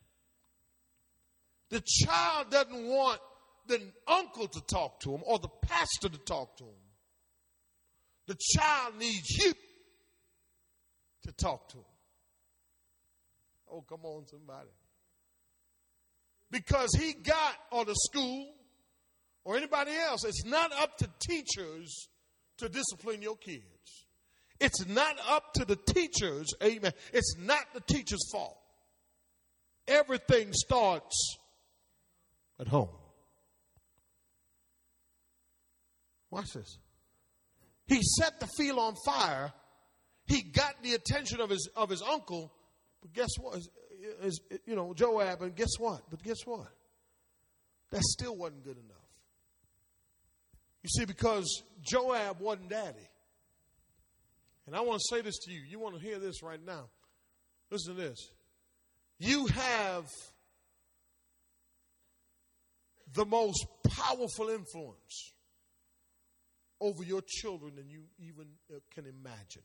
The child doesn't want the uncle to talk to him or the pastor to talk to him. The child needs you to talk to him. Oh, come on, somebody. Because he got, or the school, or anybody else, it's not up to teachers to discipline your kids. It's not up to the teachers, amen. It's not the teacher's fault. Everything starts at home. Watch this. He set the field on fire. He got the attention of his of his uncle, but guess what? Is, is, you know, Joab, and guess what? But guess what? That still wasn't good enough. You see, because Joab wasn't daddy. And I want to say this to you. You want to hear this right now. Listen to this. You have the most powerful influence over your children than you even can imagine.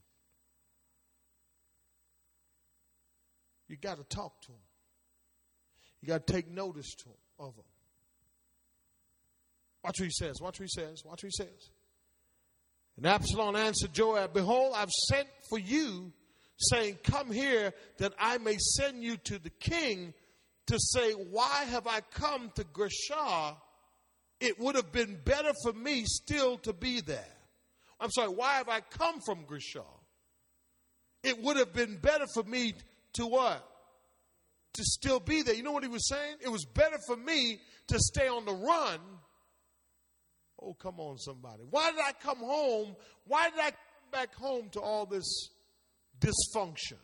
You got to talk to them. You got to take notice to them, of them. Watch what he says. Watch what he says. Watch what he says. And Absalom answered Joab, behold, I've sent for you, saying, come here that I may send you to the king to say, why have I come to Geshur? It would have been better for me still to be there. I'm sorry, why have I come from Geshur? It would have been better for me to what? To still be there. You know what he was saying? It was better for me to stay on the run. Oh, come on, somebody. Why did I come home? Why did I come back home to all this dysfunction?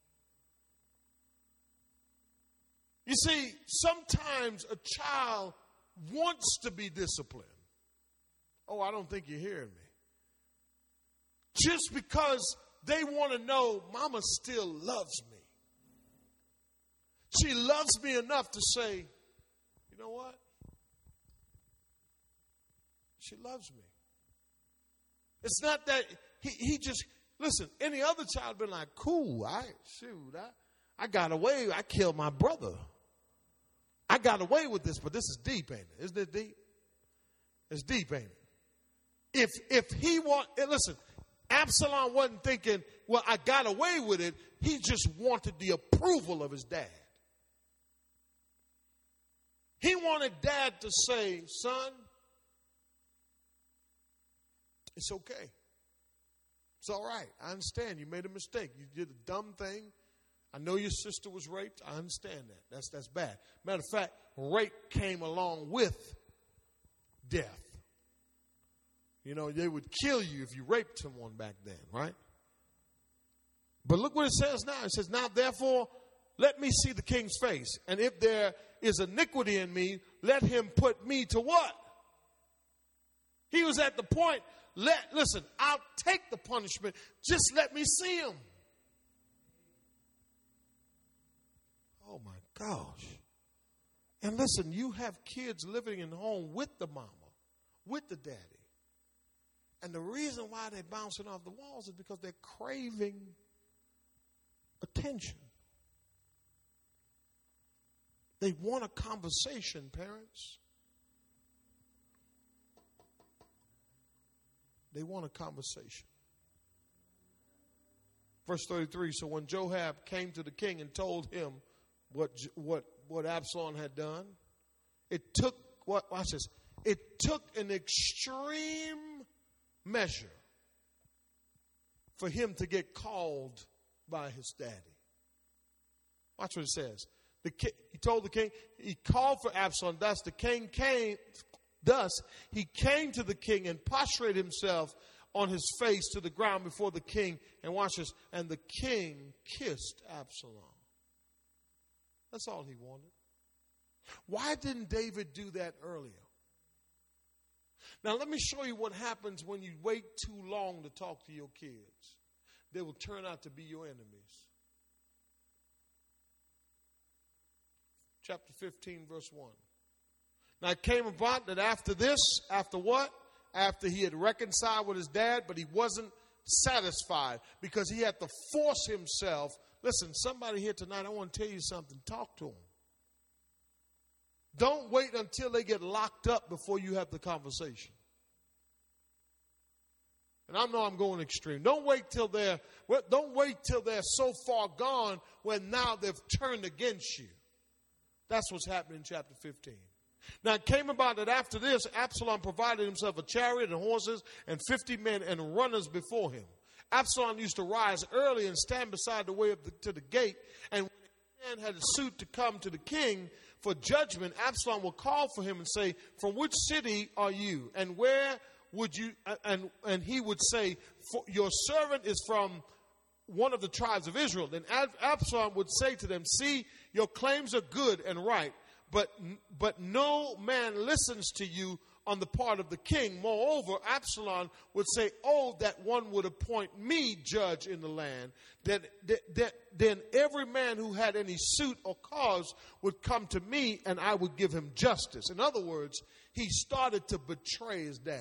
You see, sometimes a child wants to be disciplined. Oh, I don't think you're hearing me. Just because they want to know Mama still loves me. She loves me enough to say, you know what? She loves me. It's not that he, he just, listen, any other child been like, cool, I, shoot, I, I got away. I killed my brother. I got away with this, but this is deep, ain't it? Isn't it deep? It's deep, ain't it? If if he want, listen, Absalom wasn't thinking, well, I got away with it. He just wanted the approval of his dad. He wanted dad to say, son, it's okay. It's all right. I understand. You made a mistake. You did a dumb thing. I know your sister was raped. I understand that. That's that's bad. Matter of fact, rape came along with death. You know, they would kill you if you raped someone back then, right? But look what it says now. It says, now therefore, let me see the king's face. And if there is iniquity in me, let him put me to what? He was at the point, let listen, I'll take the punishment. Just let me see him. Oh my gosh. And listen, you have kids living in home with the mama, with the daddy. And the reason why they're bouncing off the walls is because they're craving attention. They want a conversation, parents. They want a conversation. Verse thirty-three, so when Joab came to the king and told him what what what Absalom had done, it took, what, watch this, it took an extreme measure for him to get called by his daddy. Watch what it says. The king, he told the king, he called for Absalom. Thus the king came, thus he came to the king and prostrated himself on his face to the ground before the king. And watch this. And the king kissed Absalom. That's all he wanted. Why didn't David do that earlier? Now, let me show you what happens when you wait too long to talk to your kids. They will turn out to be your enemies. Chapter fifteen, verse one. Now, it came about that after this, after what? After he had reconciled with his dad, but he wasn't satisfied because he had to force himself. Listen, somebody here tonight, I want to tell you something. Talk to them. Don't wait until they get locked up before you have the conversation. And I know I'm going extreme. Don't wait till they're don't wait till they're so far gone when now they've turned against you. That's what's happening in chapter fifteen. Now it came about that after this, Absalom provided himself a chariot and horses and fifty men and runners before him. Absalom used to rise early and stand beside the way of the, to the gate, and when a man had a suit to come to the king for judgment, Absalom will call for him and say, from which city are you? And where would you, and, and he would say, your servant is from one of the tribes of Israel. Then Absalom would say to them, see, your claims are good and right, but, but no man listens to you on the part of the king. Moreover, Absalom would say, oh, that one would appoint me judge in the land, that, that, that then every man who had any suit or cause would come to me and I would give him justice. In other words, he started to betray his dad.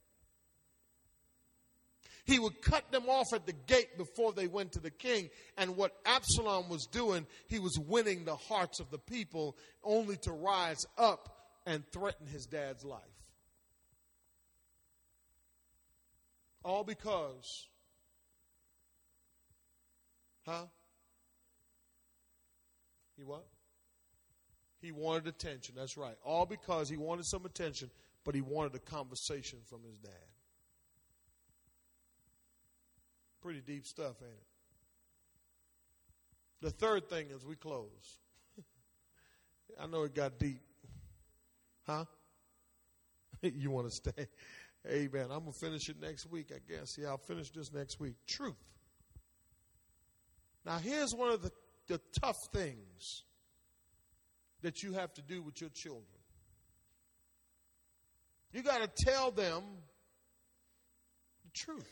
He would cut them off at the gate before they went to the king. And what Absalom was doing, he was winning the hearts of the people only to rise up and threaten his dad's life. All because, huh? He what? He wanted attention. That's right. All because he wanted some attention, but he wanted a conversation from his dad. Pretty deep stuff, ain't it? The third thing as we close. I know it got deep. Huh? You want to stay? Amen. I'm going to finish it next week, I guess. Yeah, I'll finish this next week. Truth. Now, here's one of the, the tough things that you have to do with your children. You got to tell them the truth.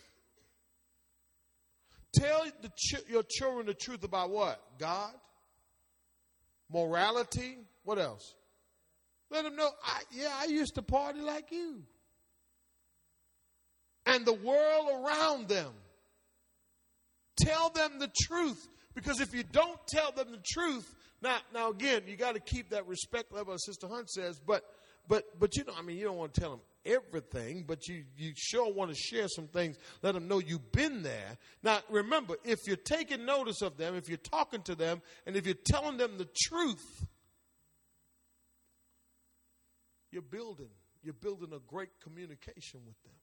Tell the ch- your children the truth about what? God, morality, what else? Let them know, I, yeah, I used to party like you. And the world around them. Tell them the truth Because if you don't tell them the truth, now, now again, you got to keep that respect level, as Sister Hunt says, but, but, but you know, I mean, you don't want to tell them everything, but you, you sure want to share some things, let them know you've been there. Now, remember, if you're taking notice of them, if you're talking to them, and if you're telling them the truth, you're building, you're building a great communication with them.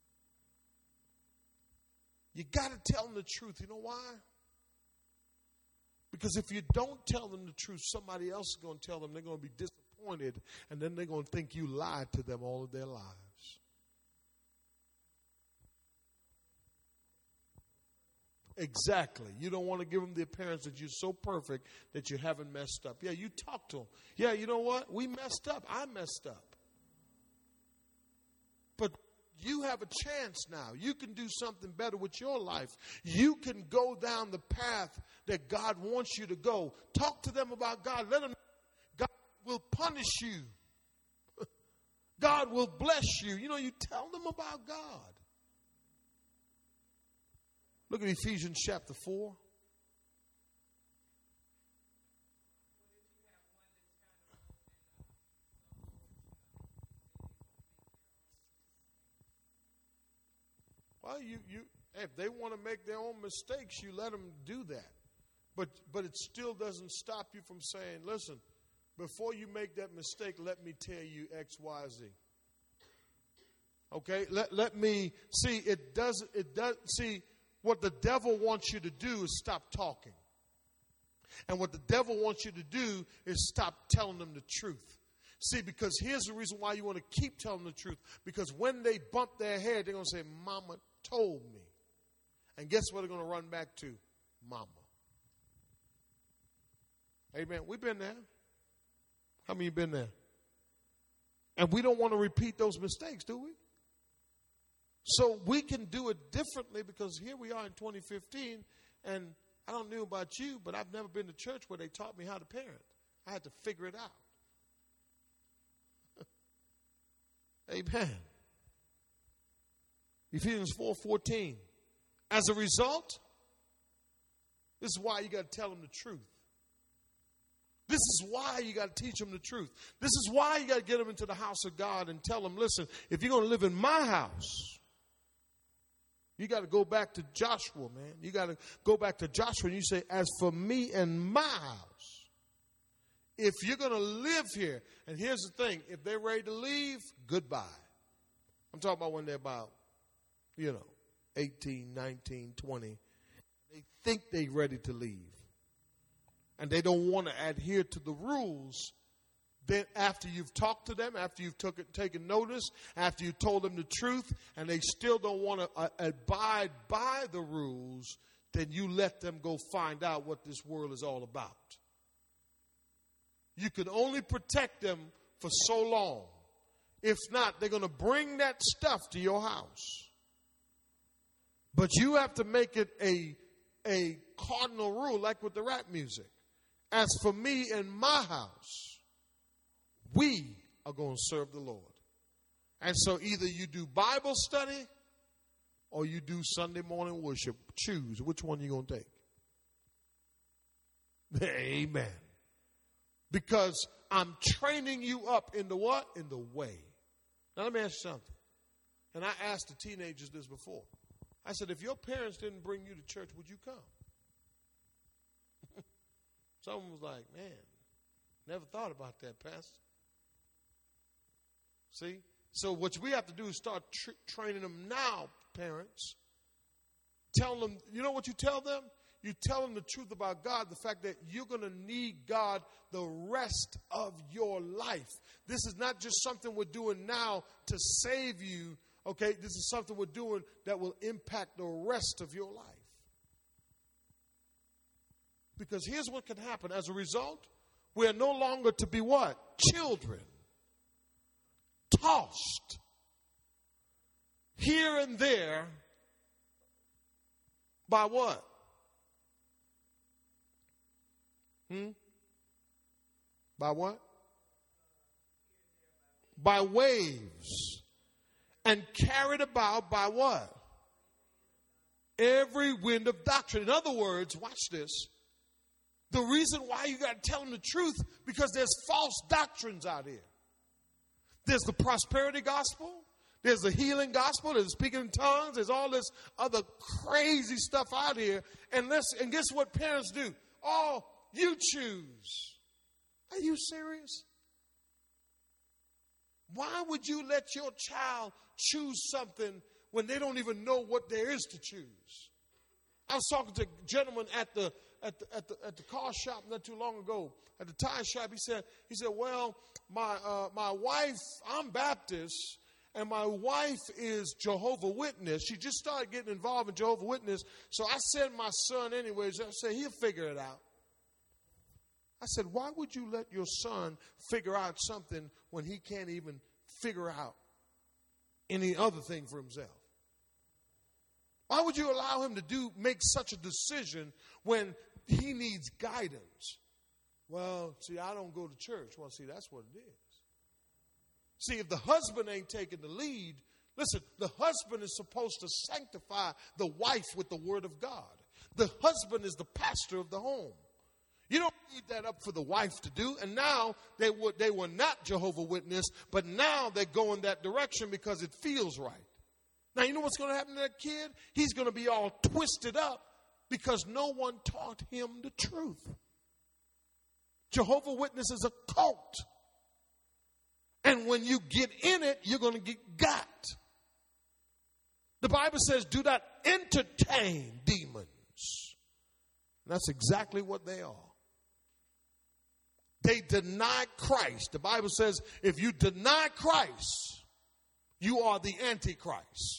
You got to tell them the truth. You know why? Because if you don't tell them the truth, somebody else is going to tell them. They're going to be disappointed, and then they're going to think you lied to them all of their lives. Exactly. You don't want to give them the appearance that you're so perfect that you haven't messed up. Yeah, you talk to them. Yeah, you know what? We messed up. I messed up. But you have a chance now. You can do something better with your life. You can go down the path that God wants you to go. Talk to them about God. Let them know God will punish you. God will bless you. You know, you tell them about God. Look at Ephesians chapter four. Well, you, you, if they want to make their own mistakes, you let them do that. But, but it still doesn't stop you from saying, listen, before you make that mistake, let me tell you X, Y, Z. Okay? Let, let me, see, it doesn't, it does, see, what the devil wants you to do is stop talking. And what the devil wants you to do is stop telling them the truth. See, because here's the reason why you want to keep telling them the truth. Because when they bump their head, they're going to say, Mama told me. And guess what they're going to run back to? Mama. Amen. We've been there. How many of you been there? And we don't want to repeat those mistakes, do we? So we can do it differently, because here we are in twenty fifteen, and I don't know about you, but I've never been to church where they taught me how to parent. I had to figure it out. Amen. Ephesians four fourteen. As a result, this is why you got to tell them the truth. This is why you got to teach them the truth. This is why you got to get them into the house of God and tell them, listen, if you're going to live in my house, you got to go back to Joshua, man. You got to go back to Joshua and you say, as for me and my house, if you're going to live here, and here's the thing, if they're ready to leave, goodbye. I'm talking about when they're about, you know, eighteen, nineteen, twenty. They think they're ready to leave. And they don't want to adhere to the rules. Then after you've talked to them, after you've took it, taken notice, after you've told them the truth, and they still don't want to uh, abide by the rules, then you let them go find out what this world is all about. You can only protect them for so long. If not, they're going to bring that stuff to your house. But you have to make it a, a cardinal rule, like with the rap music. As for me and my house, we are going to serve the Lord. And so either you do Bible study or you do Sunday morning worship. Choose which one you're going to take. Amen. Because I'm training you up in the what? In the way. Now let me ask you something. And I asked the teenagers this before. I said, if your parents didn't bring you to church, would you come? Someone was like, man, never thought about that, Pastor. See? So what we have to do is start tr- training them now, parents. Tell them, you know what you tell them? You tell them the truth about God, the fact that you're going to need God the rest of your life. This is not just something we're doing now to save you, okay? This is something we're doing that will impact the rest of your life. Because here's what can happen. As a result, we are no longer to be what? Children. Tossed here and there by what? Hmm? By what? By waves. And carried about by what? Every wind of doctrine. In other words, watch this. The reason why you got to tell them the truth, because there's false doctrines out here. There's the prosperity gospel. There's the healing gospel. There's speaking in tongues. There's all this other crazy stuff out here. And listen, and guess what parents do? Oh, you choose. Are you serious? Why would you let your child choose something when they don't even know what there is to choose? I was talking to a gentleman at the at the at the, at the car shop not too long ago, at the tire shop. He said, he said, well, my uh, my wife, I'm Baptist, and my wife is Jehovah's Witness. She just started getting involved in Jehovah's Witness, so I sent my son anyways. I said, he'll figure it out. I said, why would you let your son figure out something when he can't even figure out any other thing for himself? Why would you allow him to do make such a decision when he needs guidance? Well, see, I don't go to church. Well, see, that's what it is. See, if the husband ain't taking the lead, listen, the husband is supposed to sanctify the wife with the word of God. The husband is the pastor of the home. You don't leave that up for the wife to do. And now they were, they were not Jehovah's Witness, but now they're going that direction because it feels right. Now, you know what's going to happen to that kid? He's going to be all twisted up because no one taught him the truth. Jehovah's Witness is a cult. And when you get in it, you're going to get got. The Bible says, do not entertain demons. And that's exactly what they are. They deny Christ. The Bible says, if you deny Christ, you are the Antichrist.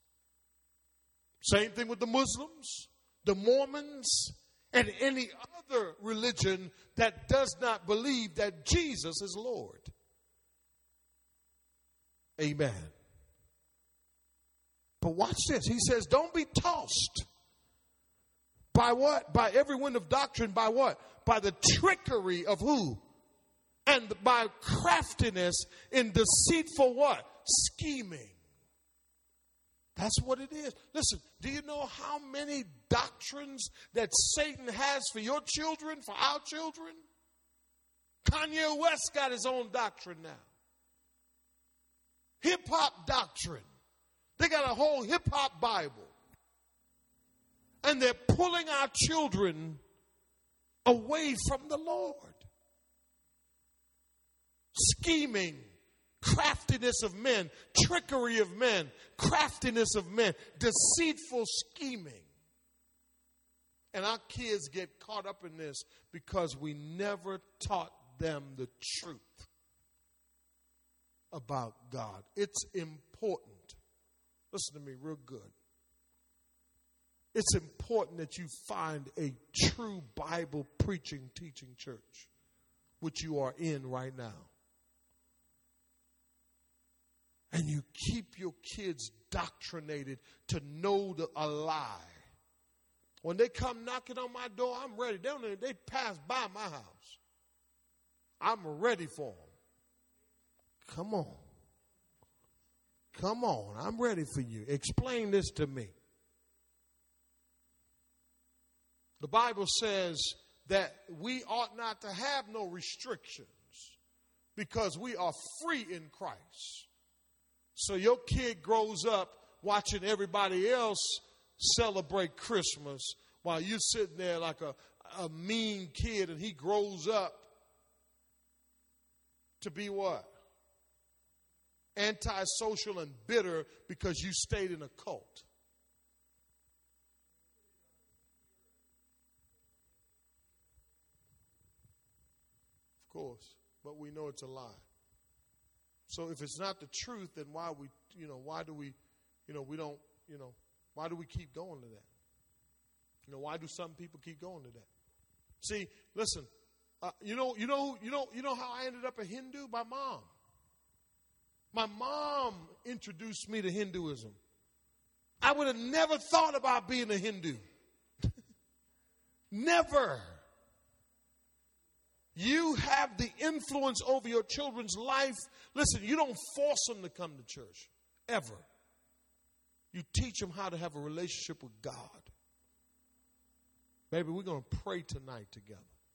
Same thing with the Muslims, the Mormons, and any other religion that does not believe that Jesus is Lord. Amen. But watch this. He says, don't be tossed. By what? By every wind of doctrine. By what? By the trickery of who? And by craftiness in deceitful what? Scheming. That's what it is. Listen, do you know how many doctrines that Satan has for your children, for our children? Kanye West got his own doctrine now. Hip-hop doctrine. They got a whole hip-hop Bible. And they're pulling our children away from the Lord. Scheming, craftiness of men, trickery of men, craftiness of men, deceitful scheming. And our kids get caught up in this because we never taught them the truth about God. It's important. Listen to me real good. It's important that you find a true Bible preaching, teaching church, which you are in right now. And you keep your kids doctrinated to know the, a lie. When they come knocking on my door, I'm ready. They, don't, they pass by my house. I'm ready for them. Come on. Come on. I'm ready for you. Explain this to me. The Bible says that we ought not to have no restrictions because we are free in Christ. So your kid grows up watching everybody else celebrate Christmas while you're sitting there like a, a mean kid, and he grows up to be what? Antisocial and bitter because you stayed in a cult. Of course, but we know it's a lie. So if it's not the truth, then why we, you know, why do we, you know, we don't, you know, why do we keep going to that? You know, why do some people keep going to that? See, listen, uh, you know, you know, you know, you know how I ended up a Hindu? My mom. My mom introduced me to Hinduism. I would have never thought about being a Hindu. Never. You have the influence over your children's life. Listen, you don't force them to come to church, ever. You teach them how to have a relationship with God. Baby, we're going to pray tonight together.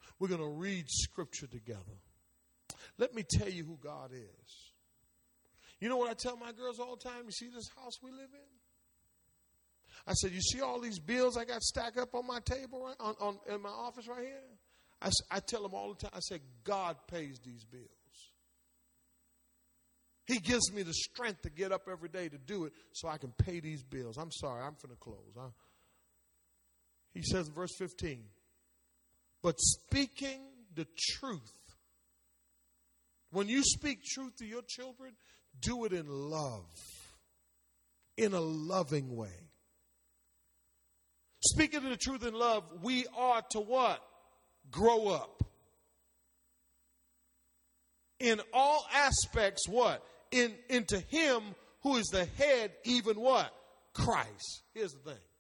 We're going to read scripture together. Let me tell you who God is. You know what I tell my girls all the time? You see this house we live in? I said, you see all these bills I got stacked up on my table, right, on, on in my office right here? I, I tell them all the time, I said, God pays these bills. He gives me the strength to get up every day to do it so I can pay these bills. I'm sorry, I'm finna close. I, he says in verse fifteen, but speaking the truth. When you speak truth to your children, do it in love, in a loving way. Speaking of the truth in love, we are to what? Grow up. In all aspects, what? In into him who is the head, even what? Christ. Here's the thing.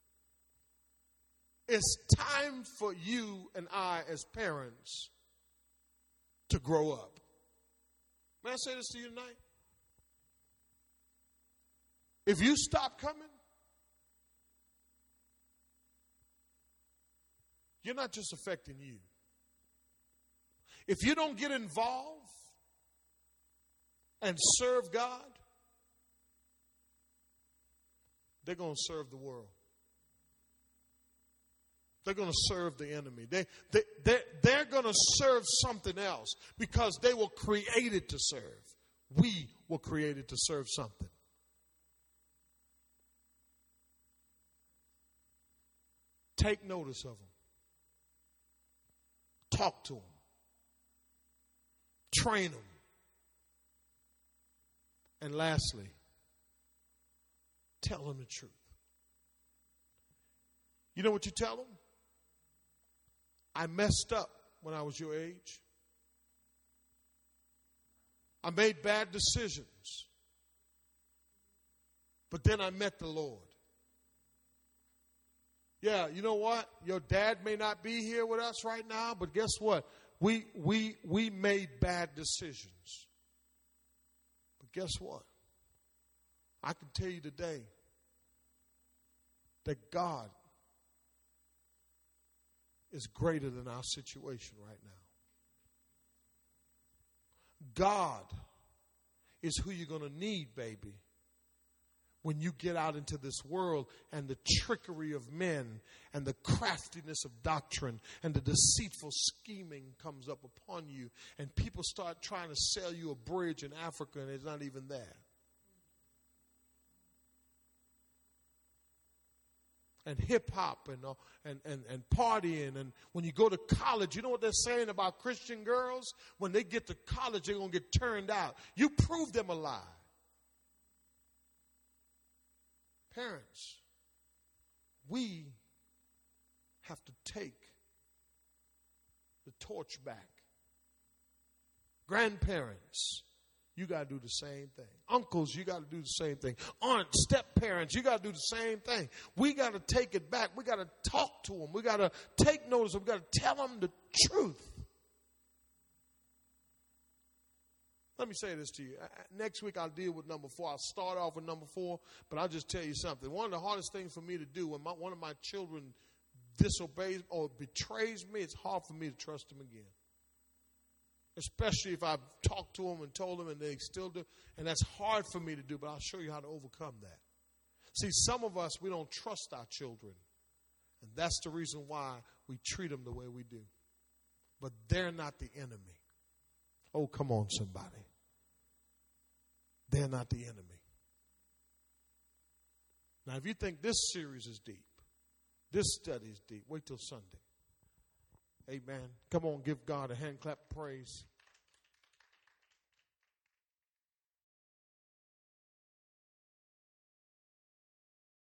It's time for you and I as parents to grow up. May I say this to you tonight? If you stop coming, you're not just affecting you. If you don't get involved and serve God, they're going to serve the world. They're going to serve the enemy. They, they, they're, they're going to serve something else because they were created to serve. We were created to serve something. Take notice of them. Talk to them. Train them. And lastly, tell them the truth. You know what you tell them? I messed up when I was your age. I made bad decisions. But then I met the Lord. Yeah, you know what? Your dad may not be here with us right now, but guess what? We we we made bad decisions. But guess what? I can tell you today that God is greater than our situation right now. God is who you're going to need, baby, when you get out into this world and the trickery of men and the craftiness of doctrine and the deceitful scheming comes up upon you and people start trying to sell you a bridge in Africa and it's not even there. And hip-hop and, uh, and, and, and partying. And when you go to college, you know what they're saying about Christian girls? When they get to college, they're going to get turned out. You prove them a lie. Parents, we have to take the torch back. Grandparents, you got to do the same thing. Uncles, you got to do the same thing. Aunts, step-parents, you got to do the same thing. We got to take it back. We got to talk to them. We got to take notice. We got to tell them the truth. Let me say this to you. Next week I'll deal with number four. I'll start off with number four, but I'll just tell you something. One of the hardest things for me to do when my, one of my children disobeys or betrays me, it's hard for me to trust them again. Especially if I've talked to them and told them and they still do. And that's hard for me to do, but I'll show you how to overcome that. See, some of us, we don't trust our children. And that's the reason why we treat them the way we do. But they're not the enemy. Oh, come on, somebody. They're not the enemy. Now, if you think this series is deep, this study is deep, wait till Sunday. Amen. Come on, give God a hand clap of praise.